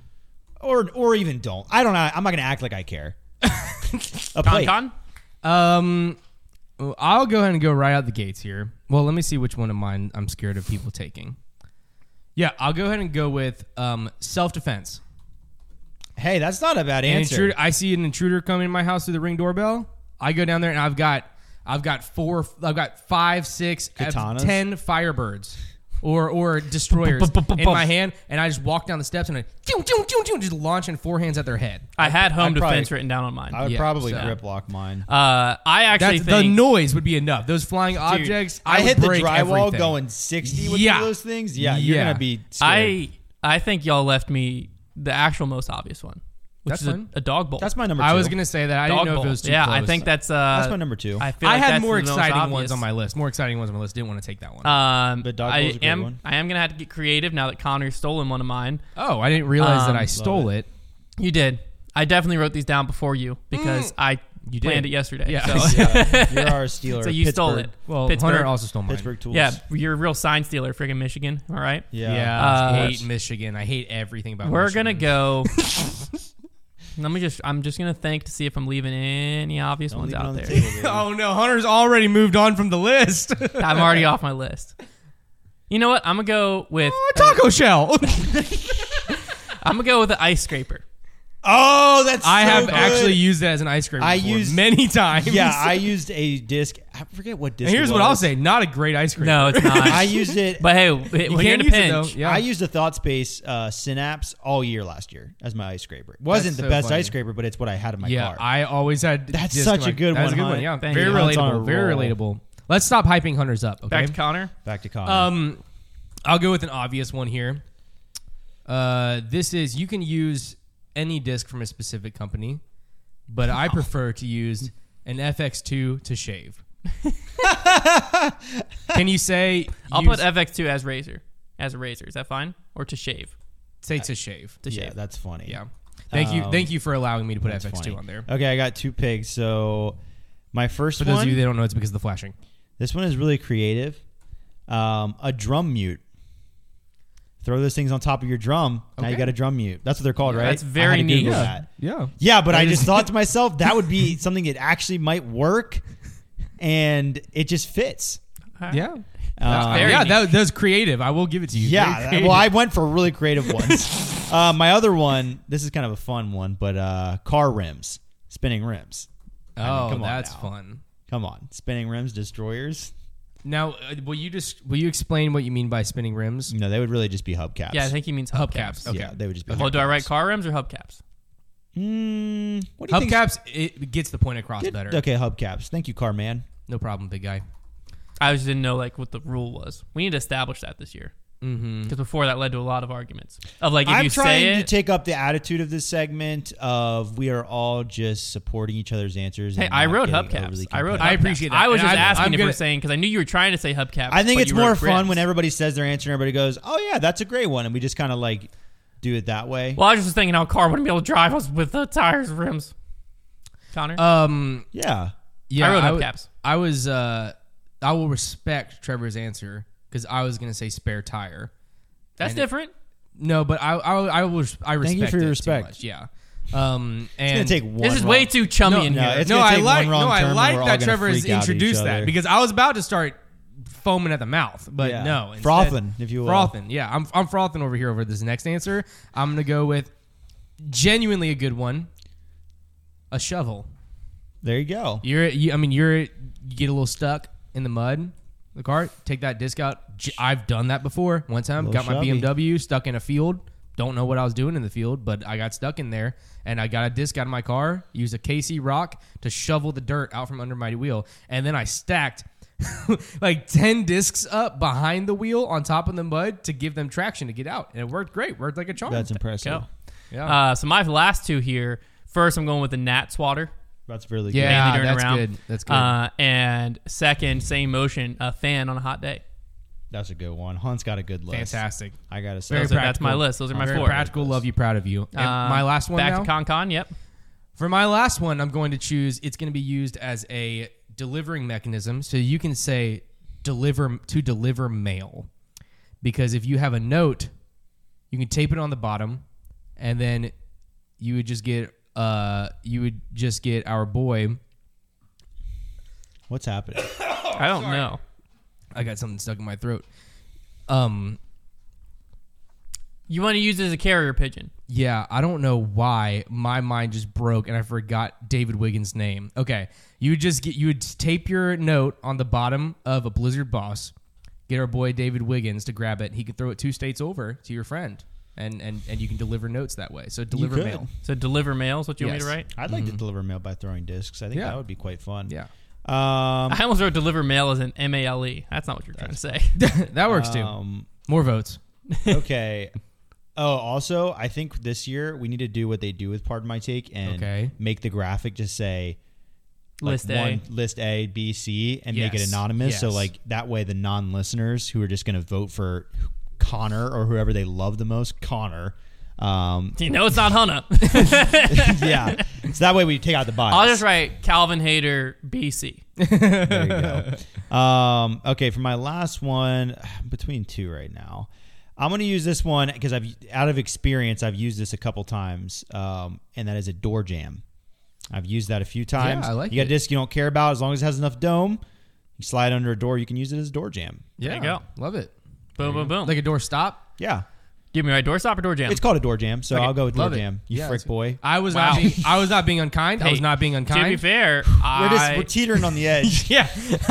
or or even don't. I don't know. I'm not gonna act like I care. a Con plate. Con? Um, well, I'll go ahead and go right out the gates here. Well, let me see which one of mine I'm scared of people taking. Yeah, I'll go ahead and go with um, self-defense. Hey, that's not a bad An answer. intruder, I see an intruder coming in my house through the Ring doorbell. I go down there and I've got, I've got four, I've got five, six, I've Katanas? ten Firebirds or or destroyers in my hand, and I just walk down the steps and I choo, choo, choo, choo, just launching forehands at their head. I had home I'd probably- defense written down on mine. I would Yeah, probably so- grip lock mine. Uh, I actually That's the think noise would be enough. Those flying objects. I, I would hit the break drywall everything. going sixty with Yeah. one of those things. Yeah, you're Yeah. gonna be scared. I I think y'all left me the actual most obvious one, which That's is a, fine. a dog bowl. That's my number two. I was gonna say that. I dog didn't know bowl. if it was too yeah, close. I think that's uh, That's my number two. I feel I like had that's more the most exciting obvious. ones on my list. More exciting ones on my list. Didn't want to take that one. Um, But dog I bowl's a great am one. I am gonna have to get creative now that Connor's stolen one of mine. oh, I didn't realize um, that I stole it. You did. I definitely wrote these down before you because I You planned did. it yesterday. Yeah. So, Yeah, you're our Steeler. so you stole it. Pittsburgh- Well, Pittsburgh. Hunter also stole mine. Pittsburgh Tools. Yeah, you're a real sign stealer, friggin' Michigan. All right. Yeah. Yeah, Uh, I hate Michigan. I hate everything about. We're Michigan. gonna go. Let me just. I'm just gonna think to see if I'm leaving any obvious Don't ones leave it out on the there. table, baby. Oh no, Hunter's already moved on from the list. I'm already off my list. You know what? I'm gonna go with. Taco shell. I'm gonna go with the ice scraper. Oh, that's I so have good. actually used that as an ice cream. I before, used- many times. Yeah, I used a disc. I forget what disc. And here's it what I'll was. say: not a great ice cream. No, it's not. I used it. But hey, when you you're in can't a use it pinch, though. Yeah. I used a ThoughtSpace uh, Synapse all year last year as my ice scraper. It wasn't That's the so best funny. ice scraper, but it's what I had in my yeah, car. I always had. That's disc such in a my- good That's one, a good one. Hunt. Yeah, Thank very you. Hunt's on a relatable. Very roll. relatable. Let's stop hyping Hunters up. Okay. back to Connor. Back to Connor. Um, I'll go with an obvious one here. Uh, this is you can use any disc from a specific company, but I prefer to use an F X two to shave. Can you say? I'll use- put F X two as razor, as a razor. Is that fine? Or to shave? say to shave. To yeah, shave. that's funny. Yeah. Thank you. Um, Thank you for allowing me to put That's F X two funny. on there. Okay, I got two pigs. So my first For those one, of you that don't know, it's because of the flashing. this one is really creative. Um, a drum mute. Throw those things on top of your drum. Now you Okay. got a drum mute. That's what they're called, right? That's I had very to Google neat. that. Yeah. Yeah, but I just thought to myself that would be something that actually might work, and it just fits. Yeah. Um, very yeah, neat. that, that was creative. I will give it to you. Very Yeah, creative. well, I went for really creative ones. Uh, my other one, this is kind of a fun one, but uh, car rims, spinning rims. I mean, Oh, come on that's now. fun. Come on, spinning rims, destroyers. Now, uh, will you just will you explain what you mean by spinning rims? No, they would really just be hubcaps. Yeah, I think he means Hubcaps. hubcaps. Okay. Yeah, they would just be. Well, do I hubcaps. write car rims or hubcaps? Mm, what do you think? Hubcaps, it gets the point across Get- better. Okay, hubcaps. Thank you, car man. No problem, big guy. I just didn't know like what the rule was. We need to establish that this year. Because mm-hmm. before that led to a lot of arguments of like if I'm you trying say to it. take up the attitude of this segment of we are all just supporting each other's ansers. Hey, and I not wrote getting hubcaps. overly I wrote. competitive. I hubcaps. appreciate that. I was And just I- asking I'm if we're gonna- saying because I knew you were trying to say hubcaps. I think but it's you more wrote fun rims. when everybody says their answer and everybody goes, "Oh yeah, that's a great one," and we just kind of like do it that way. Well, I was just thinking how a car wouldn't be able to drive us with the tires and rims. Connor, Um, yeah, yeah, I wrote w- hubcaps. I was. Uh, I will respect Trevor's answer because I was going to say spare tire. that's and- different. No, but I, I, I will. I respect. Thank you for your it too respect. much, Yeah. Um, it's gonna and take one. This is wrong- way too chummy No, in no, here. it's no, gonna I take like. one wrong No, I turn and like we're all that gonna Trevor has freak out at each introduced that other. because I was about to start foaming at the mouth, but Yeah. no, instead- Frothing, if you will. Frothing, yeah. I'm I'm frothing over here over this next answer. I'm gonna go with genuinely a good one. A shovel. There you go. You're, you, I mean, you're you get a little stuck in the mud, the cart. Take that disc out. J- I've done that before. One time, Little got my shovey. B M W stuck in a field. Don't know what I was doing in the field, but I got stuck in there, and I got a disc out of my car. Used a K C rock to shovel the dirt out from under my wheel, and then I stacked like ten discs up behind the wheel on top of the mud to give them traction to get out, and it worked great. Worked like a charm. That's impressive. Go. Yeah, Uh, so my last two here. First, I'm going with the Nat Swatter. That's really yeah, mainly during that's around. good. That's good. Uh, and second, same motion, a fan on a hot day. good. That's a good one. Hunt's got a good list. Fantastic. I gotta say. Very Those are- that's practical. my list. Those are my Very four. practical. Love you. Proud of you. And Uh, my last one Back now? to Con Con. Yep. For my last one, I'm going to choose. It's going to be used as a delivering mechanism, so you can say deliver to deliver mail, because if you have a note, you can tape it on the bottom, and then you would just get uh you would just get our boy. What's happening? I don't know. I got something stuck in my throat. Um. You want to use it as a carrier pigeon. Yeah, I don't know why my mind just broke and I forgot David Wiggins' name. Okay, you would just get you would tape your note on the bottom of a Blizzard boss, get our boy David Wiggins to grab it. He can throw it two states over to your friend, and and and you can deliver notes that way. So deliver could. mail. So deliver mail is what you want Yes. me to write? I'd like to deliver mail by throwing discs. I think Yeah. that would be quite fun. Yeah, Um, I almost wrote deliver mail as an M A L E. That's not what you're trying to say. that works too. um, More votes. okay. Oh, also, I think this year we need to do what they do with Pardon My Take and Okay. make the graphic just say like List A. one, list A, B, C, and make it Yes. anonymous. So Yes. like that way, the non-listeners who are just going to vote for Connor or whoever they love the most, Connor. Um, You know it's not Hunter. yeah. So that way we take out the bias. I'll just write Calvin Hader B C. There you go. Um, okay, for my last one, I'm between two right now. I'm going to use this one because I've, out of experience, I've used this a couple times, um, and that is a door jam. I've used that a few times. I like you got it. a disc you don't care about as long as it has enough dome. You slide under a door, you can use it as a door jam. Yeah, you go. Love it. Boom, boom, boom. Like a door stop. Yeah, Give me right doorstop or door jam? it's called a door jam, so Okay, I'll go with door Love it. jam. You Yeah, frick it's- boy. I was Wow. not being. I was not being unkind. I was Hey, not being To be unkind. fair, We're just I, we're teetering on the edge. Yeah.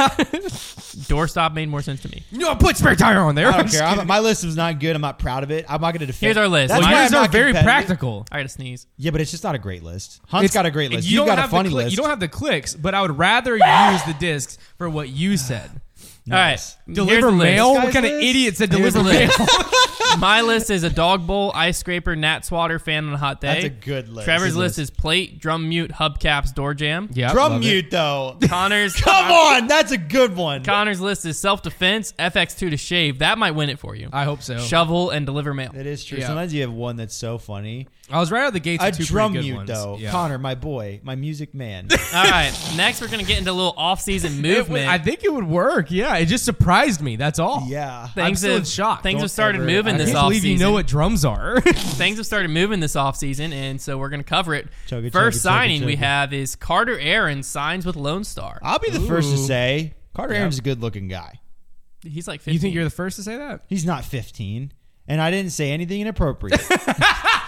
doorstop made more sense to me. No, put spare tire on there. I I'm don't just care. I'm, kidding. my list is not good. I'm not proud of it. I'm not going to defend. Here's our list. That's Well, why Yours I'm are not very competitive. practical. I got to sneeze. Yeah, but it's just not a great list. Hunt's It's- got a great list. You You've don't got a have the funny cli- list. You don't have the clicks, but I would rather use the discs for what you said. Nice. All right. Deliver here's the list. mail? This What kind of guy's idiot said Here's deliver the mail? list. My list is a dog bowl, ice scraper, Nat Swatter, fan on a hot day. That's a good list. Trevor's Good list list. is plate, drum mute, hubcaps, door jam. Yeah, Drum mute, though. Connor's Come on, that's a good one. Connor's list is self defense, F X two to shave. That might win it for you. I hope so. Shovel and deliver mail. It is true. Yeah. Sometimes you have one that's so funny. I was right out of the gates. A with two drum pretty good mute, ones. though. Yeah. Connor, my boy, my music man. All right. Next, we're gonna get into a little off season It would- movement. I think it would work. Yeah, it just surprised me. That's all. yeah. I'm things still have, in shock. Things Don't have started ever- moving I this I can't off believe season. you know what drums are. Things have started moving this off season, and so we're gonna cover it. Chugga, First chugga, chugga, signing we chugga. have is Carter Aaron signs with Lone Star. I'll be the first to Ooh. say Carter Aaron's a good looking guy. He's like fifteen. You think you're the first to say that? He's not fifteen, and I didn't say anything inappropriate.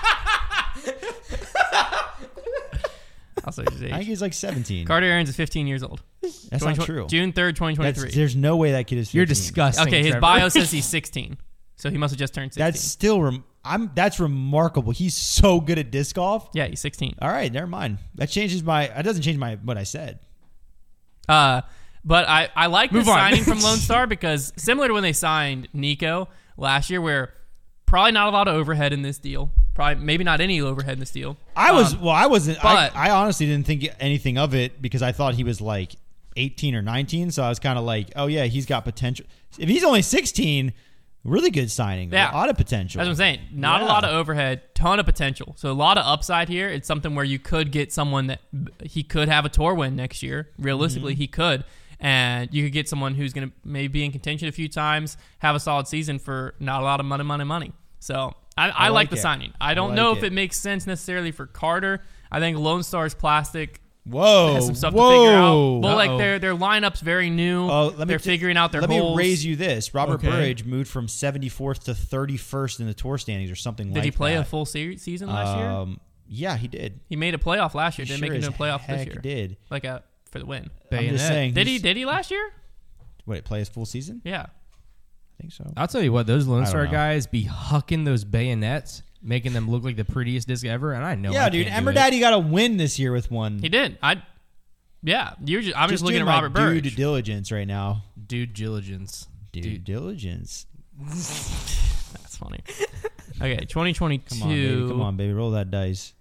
Osweiler's I think age. he's like seventeen. Carter Aarons is fifteen years old. That's not true. June third, twenty That's, twenty-three. there's no way that kid is fifteen. You're disgusting. Okay, his Trevor. bio says he's sixteen. So he must have just turned sixteen. That's still rem- I'm that's remarkable. He's so good at disc golf. yeah, he's sixteen. All right, never mind. That changes my that doesn't change my what I said. Uh, but I, I like the Move on. signing from Lone Star because similar to when they signed Nico last year, where probably not a lot of overhead in this deal. Probably maybe not any overhead in this deal. I was Um, well, I wasn't but- I, I honestly didn't think anything of it because I thought he was like eighteen or nineteen, so I was kind of like, "Oh yeah, he's got potential." If he's only sixteen, really good signing. Yeah. A lot of potential. That's what I'm saying. Not Yeah. a lot of overhead, ton of potential. So a lot of upside here. It's something where you could get someone that he could have a tour win next year. Realistically, Mm-hmm. he could. And you could get someone who's going to maybe be in contention a few times, have a solid season for not a lot of money, money, money. So I, I, I like like the it. signing. I don't I know like if it. it makes sense necessarily for Carter. I think Lone Star's plastic Whoa. has some stuff whoa. to figure out. Well, like Uh-oh. their their lineup's very new. Oh, let me They're t- figuring out their Let holes. me raise you this. Robert Okay. Burridge moved from seventy-fourth to thirty-first in the tour standings or something Did like that. he play a full se- season last year? Um, yeah, he did. He made a playoff last year. He Didn't sure make it as into a playoff heck this year. did. Like a for the win. I'm Bayonet. just saying. Did he? he's- Did he last year? Wait, play his full season? Yeah. I think so. I'll tell you what, those Lone I don't Star know. guys be hucking those bayonets, making them look like the prettiest disc ever, and I know. yeah, I dude. can't Ember do it. Daddy got a win this year with one. He did. I. Yeah. You're just. I'm just, looking doing at my Robert Burridge. due diligence right now. Due diligence. Due Dude. diligence. That's funny. Okay. twenty twenty-two. Come on, baby. Come on, baby. Roll that dice.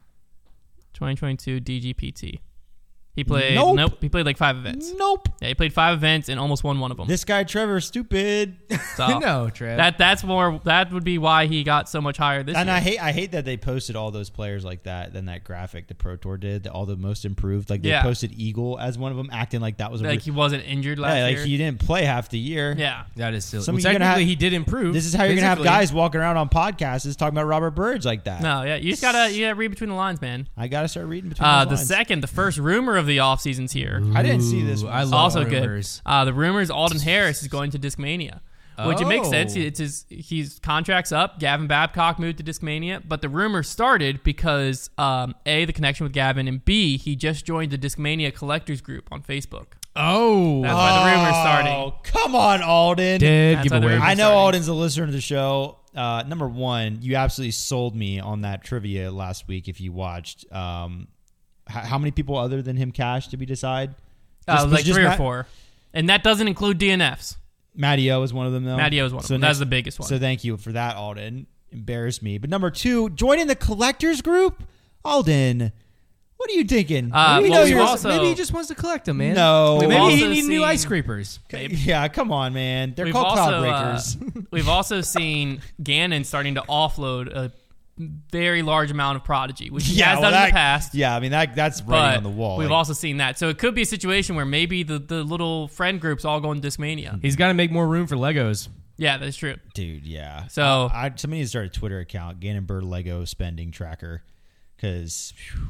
twenty twenty-two D G P T. He played. Nope. Nope. He played like five events. Nope. Yeah. He played five events and almost won one of them. This guy Trevor is stupid. So no, Trev. That that's more. That would be why he got so much higher this And year. I hate I hate that they posted all those players like that. Then that graphic the Pro Tour did, the, all the most improved. Like they Yeah. posted Eagle as one of them, acting like that was a like re- he wasn't injured last yeah, like year. he didn't play half the year. yeah. that is silly. Some Well, of you gonna technically, have- he did improve. This is how you're gonna have physically. guys walking around on podcasts is talking about Robert Burridge like that. No. Yeah. You just gotta. You gotta read between the lines, man. I gotta start reading between Uh, those the lines. second, the first rumor of the offseason's here. I didn't see this Ooh, one. I love Also rumors. good. Uh, the rumors Alden Harris is going to Discmania, which it makes Oh. sense. It's his he's contract's up. Gavin Babcock moved to Discmania, but the rumor started because um, A, the connection with Gavin, and B, he just joined the Discmania collectors group on Facebook. Oh, That's why the rumor's Oh, starting. come on, Alden. dead That's how the giveaway. rumors- I know starting. Alden's a listener to the show. Uh, number one, you absolutely sold me on that trivia last week. If you watched, um, h- how many people other than him cashed? Did we decide? Uh, Just- was like just three or Matt- four, and that doesn't include D N Fs. Matty O is one of them, though. Matty O is one of them. That's the biggest one. So thank you for that, Alden. Embarrassed me. But number two, joining the collectors group, Alden. What are you thinking? Uh, we well, know we've you're also- Maybe he just wants to collect them, man. No. We've Maybe he also needs new seen- ice scrapers. Yeah, come on, man. They're We've called also cloud uh, breakers. we've also seen Gannon starting to offload a very large amount of Prodigy, which he has well, done in that- the past. Yeah, I mean that that's writing But on the wall. we've Like, also seen that. So it could be a situation where maybe the, the little friend groups all go in Discmania. He's got to make more room for Legos. Yeah, that's true. dude, yeah. So- I, I somebody needs to start a Twitter account, Gannon Bird Lego spending tracker, because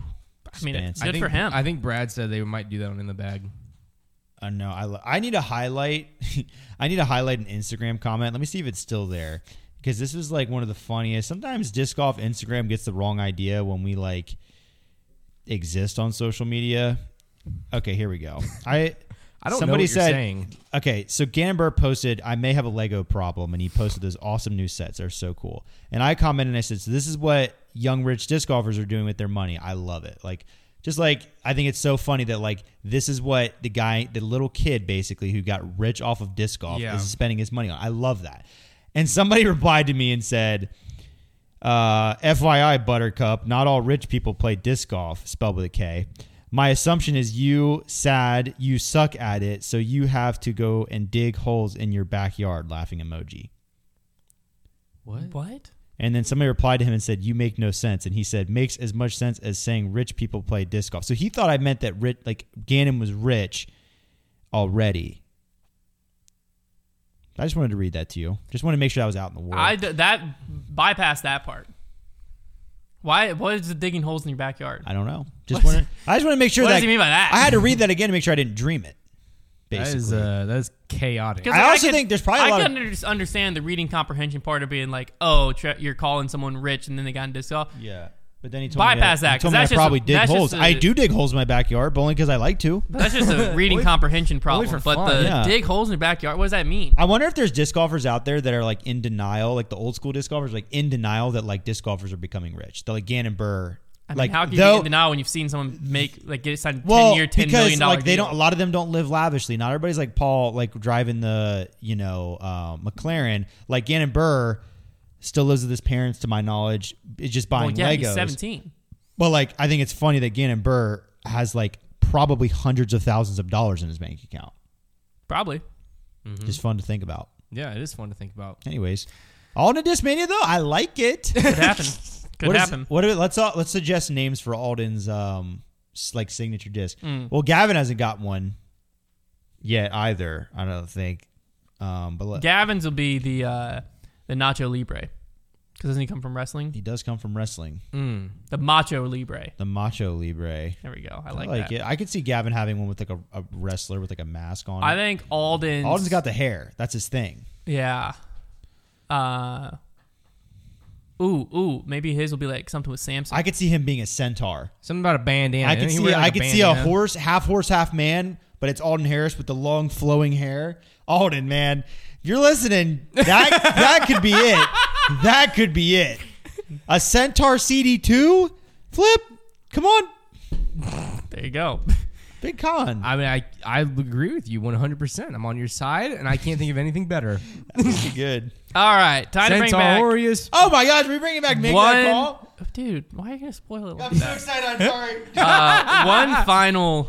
I mean, it's I good think, for him. I think Brad said they might do that one in the bag. I know I lo- I need to highlight. I need to highlight an Instagram comment. Let me see if it's still there, because this was like one of the funniest. Sometimes disc golf Instagram gets the wrong idea when we like exist on social media. Okay, here we go. I I don't know somebody what you're said, saying. Okay, so Gannonburg posted, I may have a Lego problem, and he posted those awesome new sets. They're so cool. And I commented and I said, so this is what young rich disc golfers are doing with their money. I love it. Like, just like, I think it's so funny that like this is what the guy, the little kid basically who got rich off of disc golf Yeah. is spending his money on. I love that. And somebody replied to me and said, uh, F Y I, Buttercup, not all rich people play disc golf, spelled with a K. My assumption is you sad, you suck at it, so you have to go and dig holes in your backyard, laughing emoji. What? what? And then somebody replied to him and said, you make no sense. And he said, makes as much sense as saying rich people play disc golf. So he thought I meant that rich, like Gannon was rich already. I just wanted to read that to you. Just wanted to make sure I was out in the world. I d- that bypass that part. Why? What is the digging holes in your backyard? I don't know. Just wanted, I just want to make sure What that does he mean by that? I had to read that again to make sure I didn't dream it. That Basically, is uh, that is chaotic. 'Cause, I like, also could- think there's probably a I lot can of- under- understand the reading comprehension part of being like, oh, tre- you're calling someone rich and then they got in disc golf. yeah. But then he told bypass me that. He told 'cause me I that's just probably a- dig that's holes. just a- I do dig holes in my backyard, but only because I like to. But that's just a reading comprehension problem. for But fun. the Yeah. dig holes in your backyard, what does that mean? I wonder if there's disc golfers out there that are like in denial, like the old school disc golfers, like in denial that like disc golfers are becoming rich. They're like Gannon Burr. I mean, like how can you though- be in denial when you've seen someone make like get signed a well, ten year, ten because million dollar like they deal? don't. A lot of them don't live lavishly. Not everybody's like Paul, like driving the you know uh, McLaren. Like Gannon Burr still lives with his parents, to my knowledge. Is just Well, buying yeah, Legos. he's seventeen. But like, I think it's funny that Gannon Burr has like probably hundreds of thousands of dollars in his bank account. Probably. Just fun to think about. Yeah, it is fun to think about. Anyways, Alden Discmania though, I like it. Could happen. Could What is- happen. what are, let's all, let's suggest names for Alden's um s- like signature disc. Mm. Well, Gavin hasn't got one yet either. I don't think. Um, but let, Gavin's will be the uh, the Nacho Libre. Because doesn't he come from wrestling? he does come from wrestling, Mm. The Macho Libre. the Macho Libre. There we go. I I like, like, that. it. I could see Gavin having one with like a, a wrestler with like a mask on. I it. think Alden's. Alden's got the hair. That's his thing. Yeah. Uh. Ooh, ooh. Maybe his will be like something with Samson. I could see him being a centaur. Something about a bandana. I could Didn't he see wear, like, I could see a bandana? horse, half horse, half man, but it's Alden Harris with the long flowing hair. Alden, man, if you're listening, that that could be it. That could be it. A centaur C D two flip. Come on, there you go. big con. I mean, I, I agree with you one hundred percent. I'm on your side, and I can't think of anything better. That's good. All right. Time to bring back. Centaurus. Oh my gosh, we bringing back make one, that call. Dude, why are you going to spoil it like I'm so that? excited. I'm sorry. Uh, one final.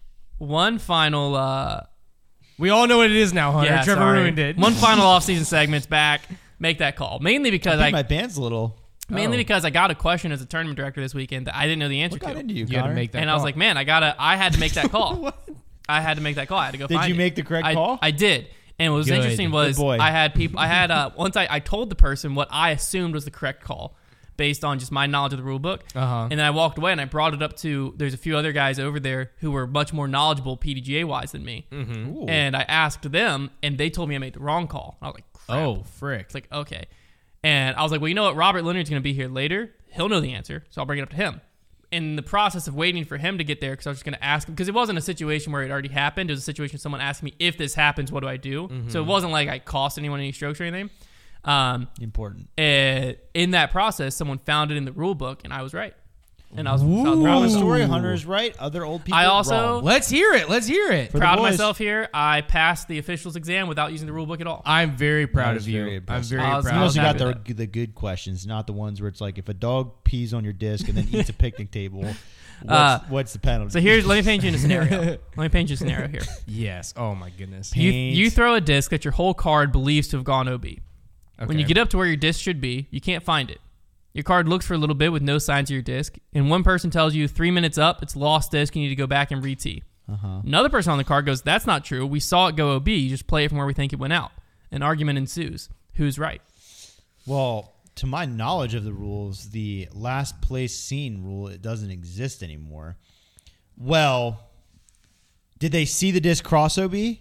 One final. Uh, We all know what it is now, Hunter. yeah, Trevor sorry. ruined it. One final off-season segment's back. Make that call. Mainly because I I. think my band's a little. Mainly Oh. because I got a question as a tournament director this weekend that I didn't know the answer What got to. into you, You had to Connor? make that and I was call. like, man, I gotta, I had to make that call. I had to make that call. I had to go Did find you it. make the correct I, call? I did. And what was Good. interesting was Good boy. I had people, I had, uh, once I, I told the person what I assumed was the correct call based on just my knowledge of the rule book. Uh-huh. And then I walked away and I brought it up to, there's a few other guys over there who were much more knowledgeable P D G A wise than me. Ooh. And I asked them and they told me I made the wrong call. I was like, crap. Oh, frick. It's like, okay. And I was like, well, you know what? Robert Leonard's going to be here later. He'll know the answer. So I'll bring it up to him. In the process of waiting for him to get there, because I was just going to ask him, because it wasn't a situation where it already happened. It was a situation someone asked me, if this happens, what do I do? Mm-hmm. So it wasn't like I cost anyone any strokes or anything. Um, Important. and in that process, someone found it in the rule book, and I was right. And I was, I was proud, Proud of of the myself. story. Hunter is right. Other old people. I also- wrong. Let's hear it. Let's hear it. For the proud of boys. myself here. I passed the officials exam without using the rule book at all. I'm very proud That of is you. very I'm impressive. very I was- You proud. also got happy the with the good questions, not the ones where it's like if a dog pees on your disc and then eats a picnic table, what's, Uh, what's the penalty? So here's, let me paint you in a scenario. Let me paint you a scenario here. Yes. Oh, my goodness. You, Paint. you throw a disc that your whole card believes to have gone O B. When Okay. you get up to where your disc should be, you can't find it. Your card looks for a little bit with no signs of your disc, and one person tells you three minutes up, it's lost disc, you need to go back and re-tee. Uh-huh. Another person on the card goes, that's not true. We saw it go O B. You just play it from where we think it went out. An argument ensues. Who's right? Well, to my knowledge of the rules, the last place seen rule, it doesn't exist anymore. Well, did they see the disc cross O B?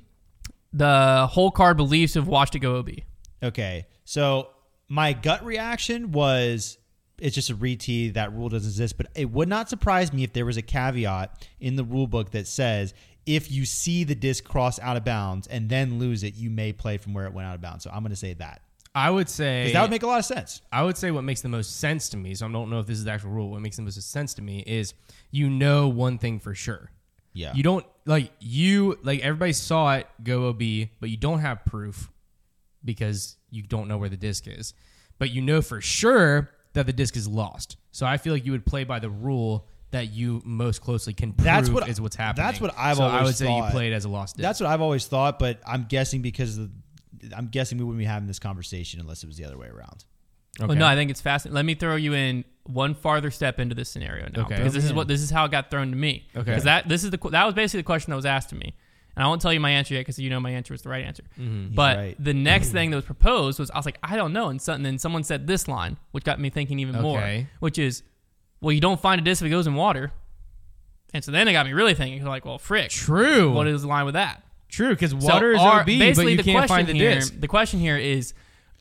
The whole card believes to have watched it go O B. Okay, so my gut reaction was it's just a re-tee. That rule doesn't exist, but it would not surprise me if there was a caveat in the rule book that says if you see the disc cross out of bounds and then lose it, you may play from where it went out of bounds. So I'm going to say that. I would say 'Cause that would make a lot of sense. I would say what makes the most sense to me, so I don't know if this is the actual rule, what makes the most sense to me is you know one thing for sure. Yeah. You don't, like, you, like, everybody saw it go O B, but you don't have proof because you don't know where the disc is. But you know for sure that the disc is lost. So I feel like you would play by the rule that you most closely can prove That's what- is what's happening. that's what I've so I always would say thought. you played as a lost disc. That's what I've always thought, but I'm guessing because of, I'm guessing we wouldn't be having this conversation unless it was the other way around. okay. Well, no, I think it's fascinating. Let me throw you in one farther step into this scenario now, Okay. because this is Yeah. what this is how it got thrown to me. Okay. Because that this is the that was basically the question that was asked to me, and I won't tell you my answer yet because you know my answer was the right answer. Mm-hmm. But right. the next thing that was proposed was I was like, I don't know, and, so, and then someone said this line, which got me thinking even more, Okay. which is, well, you don't find a disc if it goes in water, and so then it got me really thinking, like, well, frick, True. what is the line with that? True, because So water is our- O B, but basically you the can't question find the here, disc. The question here is,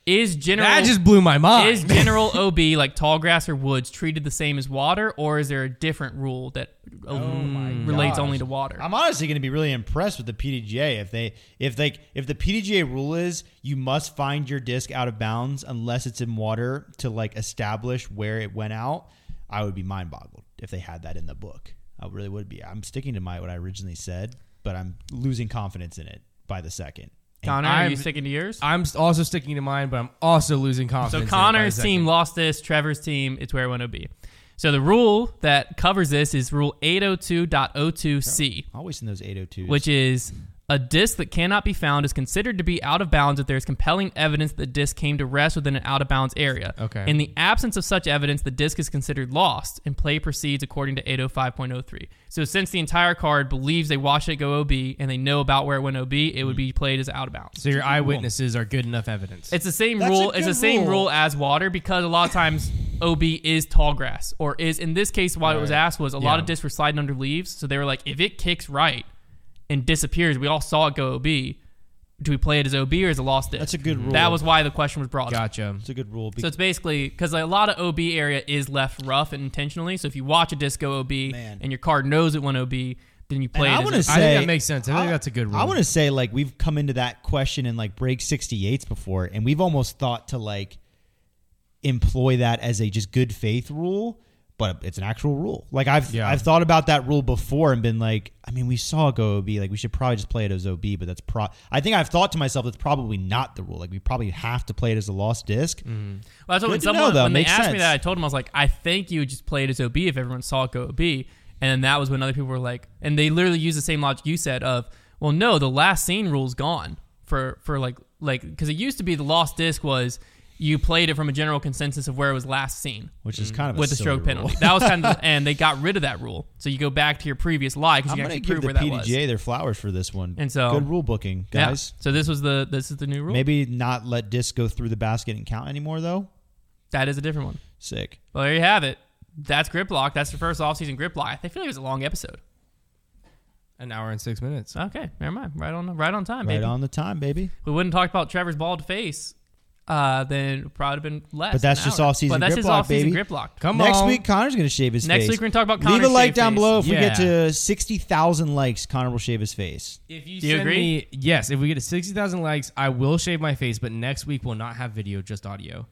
is general That just blew my mind. is general O B like tall grass or woods treated the same as water, or is there a different rule that um, relates gosh. only to water? I'm honestly going to be really impressed with the P D G A if they if they if the P D G A rule is you must find your disc out of bounds unless it's in water to like establish where it went out. I would be mind boggled if they had that in the book. I really would be. I'm sticking to my what I originally said, but I'm losing confidence in it by the second. Connor, are I'm- you sticking to yours? I'm also sticking to mine, but I'm also losing So confidence. in it by Connor's the team second. lost this. Trevor's team, it's where it went O B. So the rule that covers this is Rule eight oh two point oh two C, Always in those eight oh twos. which is a disc that cannot be found is considered to be out of bounds if there is compelling evidence that the disc came to rest within an out of bounds area. Okay. In the absence of such evidence, the disc is considered lost, and play proceeds according to eight oh five point oh three. So since the entire card believes they watched it go O B and they know about where it went O B, it would be played as out of bounds. So your eyewitnesses are good enough evidence. It's the same That's rule. a It's the good same rule. rule as water because a lot of times O B is tall grass or is in this case. Why it was asked was a lot Yeah. of discs were sliding under leaves, so they were like, if it kicks right and disappears, we all saw it go O B. Do we play it as O B or as a lost disc? That's a good rule. That was why the question was brought up. Gotcha. It's a good rule. So it's basically because a lot of O B area is left rough and intentionally. So if you watch a disc go O B Man. and your card knows it went O B, then you play And it I as want O to B. I say think that makes sense. I think that's a good rule. I want to say like we've come into that question in like break sixty-eights before, and we've almost thought to like employ that as a just good faith rule, but it's an actual rule. Like I've Yeah. I've thought about that rule before and been like, I mean, we saw it go O B, like we should probably just play it as O B, but that's pro. I think I've thought to myself that's probably not the rule. Like we probably have to play it as a lost disc. Well, that's what when Good to know, someone though. when they Makes asked me sense. that, I told them I was like, I think you would just play it as O B if everyone saw it go O B, and then that was when other people were like, and they literally used the same logic you said of, well, no, the last scene rule's gone for for like like because it used to be the lost disc was you played it from a general consensus of where it was last seen. Which is kind of a With the silly stroke penalty, rule. that was kind of, and they got rid of that rule. So you go back to your previous lie because I'm you gonna actually give prove the where that P D G A was. their flowers for this one. And so- good rule booking, Yeah. guys. So this was the this is the new rule. Maybe not let discs go through the basket and count anymore though. That is a different one. Sick. Well, there you have it. That's Grip Lock. That's the first off-season Grip Lock. I feel like it was a long episode. An hour and six minutes. Okay, never mind. Right on, right on time, Right baby. on the time, baby. We wouldn't talk about Trevor's bald face, uh, then it would probably have been less. But that's than an just hour. off-season But that's Grip just Lock, off-season baby. Grip Lock. Come Next on. week, Connor's going to shave his Next face. week we're gonna talk about Leave Connor's a like shaved down face. below. If we get Yeah. to sixty thousand likes, Connor will shave his face. If you Do you send agree? me, yes, if we get to sixty thousand likes, I will shave my face, but next week we'll not have video, just audio.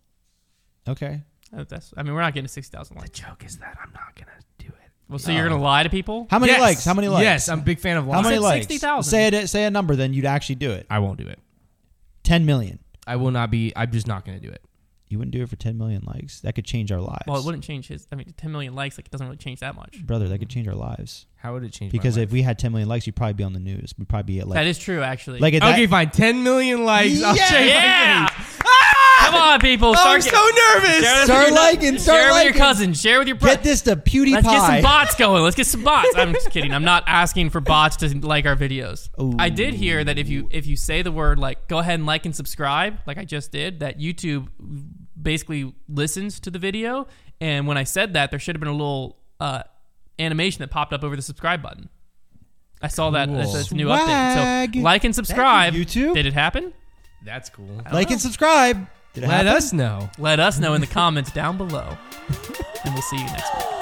Okay. Uh, That's. I mean, we're not getting to sixty thousand likes. Joke is that I'm not going to do it. Well, so you're gonna lie to people? How many Yes. likes? How many likes? Yes, I'm a big fan of How likes. many said likes? sixty thousand. Say it. Say a number, then you'd actually do it. I won't do it. ten million. I will not be, I'm just not going to do it. You wouldn't do it for ten million likes. That could change our lives. Well, it wouldn't change his. I mean, ten million likes, like it doesn't really change that much. Brother, that could change our lives. How would it change Because my if we had ten million likes, you'd probably be on the news. We'd probably be at like that is true, actually. like at life? that, Okay, fine. ten million likes. I'll Yeah! shave yeah. my face. Come on, people. Oh, Start I'm get- so nervous. Share this Start with your- liking, start Share it with your liking. cousins. Share it with your brother. get this to PewDiePie. Let's get some bots going. Let's get some bots. I'm just kidding. I'm not asking for bots to like our videos. Ooh. I did hear that if you if you say the word like go ahead and like and subscribe, like I just did, that YouTube basically listens to the video. And when I said that, there should have been a little uh, animation that popped up over the subscribe button. I saw that. That's, that's a new Swag. update. So like and subscribe. Thank you, YouTube. Did it happen? That's cool. Like and subscribe. Did it Let happen? us know. Let us know in the comments down below. And we'll see you next week.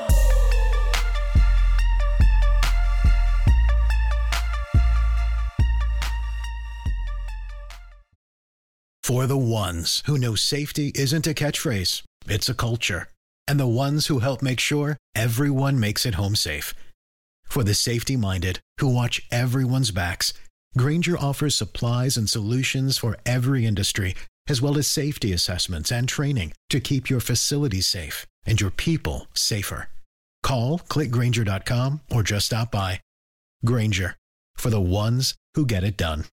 For the ones who know safety isn't a catchphrase, it's a culture. And the ones who help make sure everyone makes it home safe. For the safety-minded who watch everyone's backs, Grainger offers supplies and solutions for every industry, as well as safety assessments and training to keep your facilities safe and your people safer. Call, click Grainger dot com, or just stop by. Grainger, for the ones who get it done.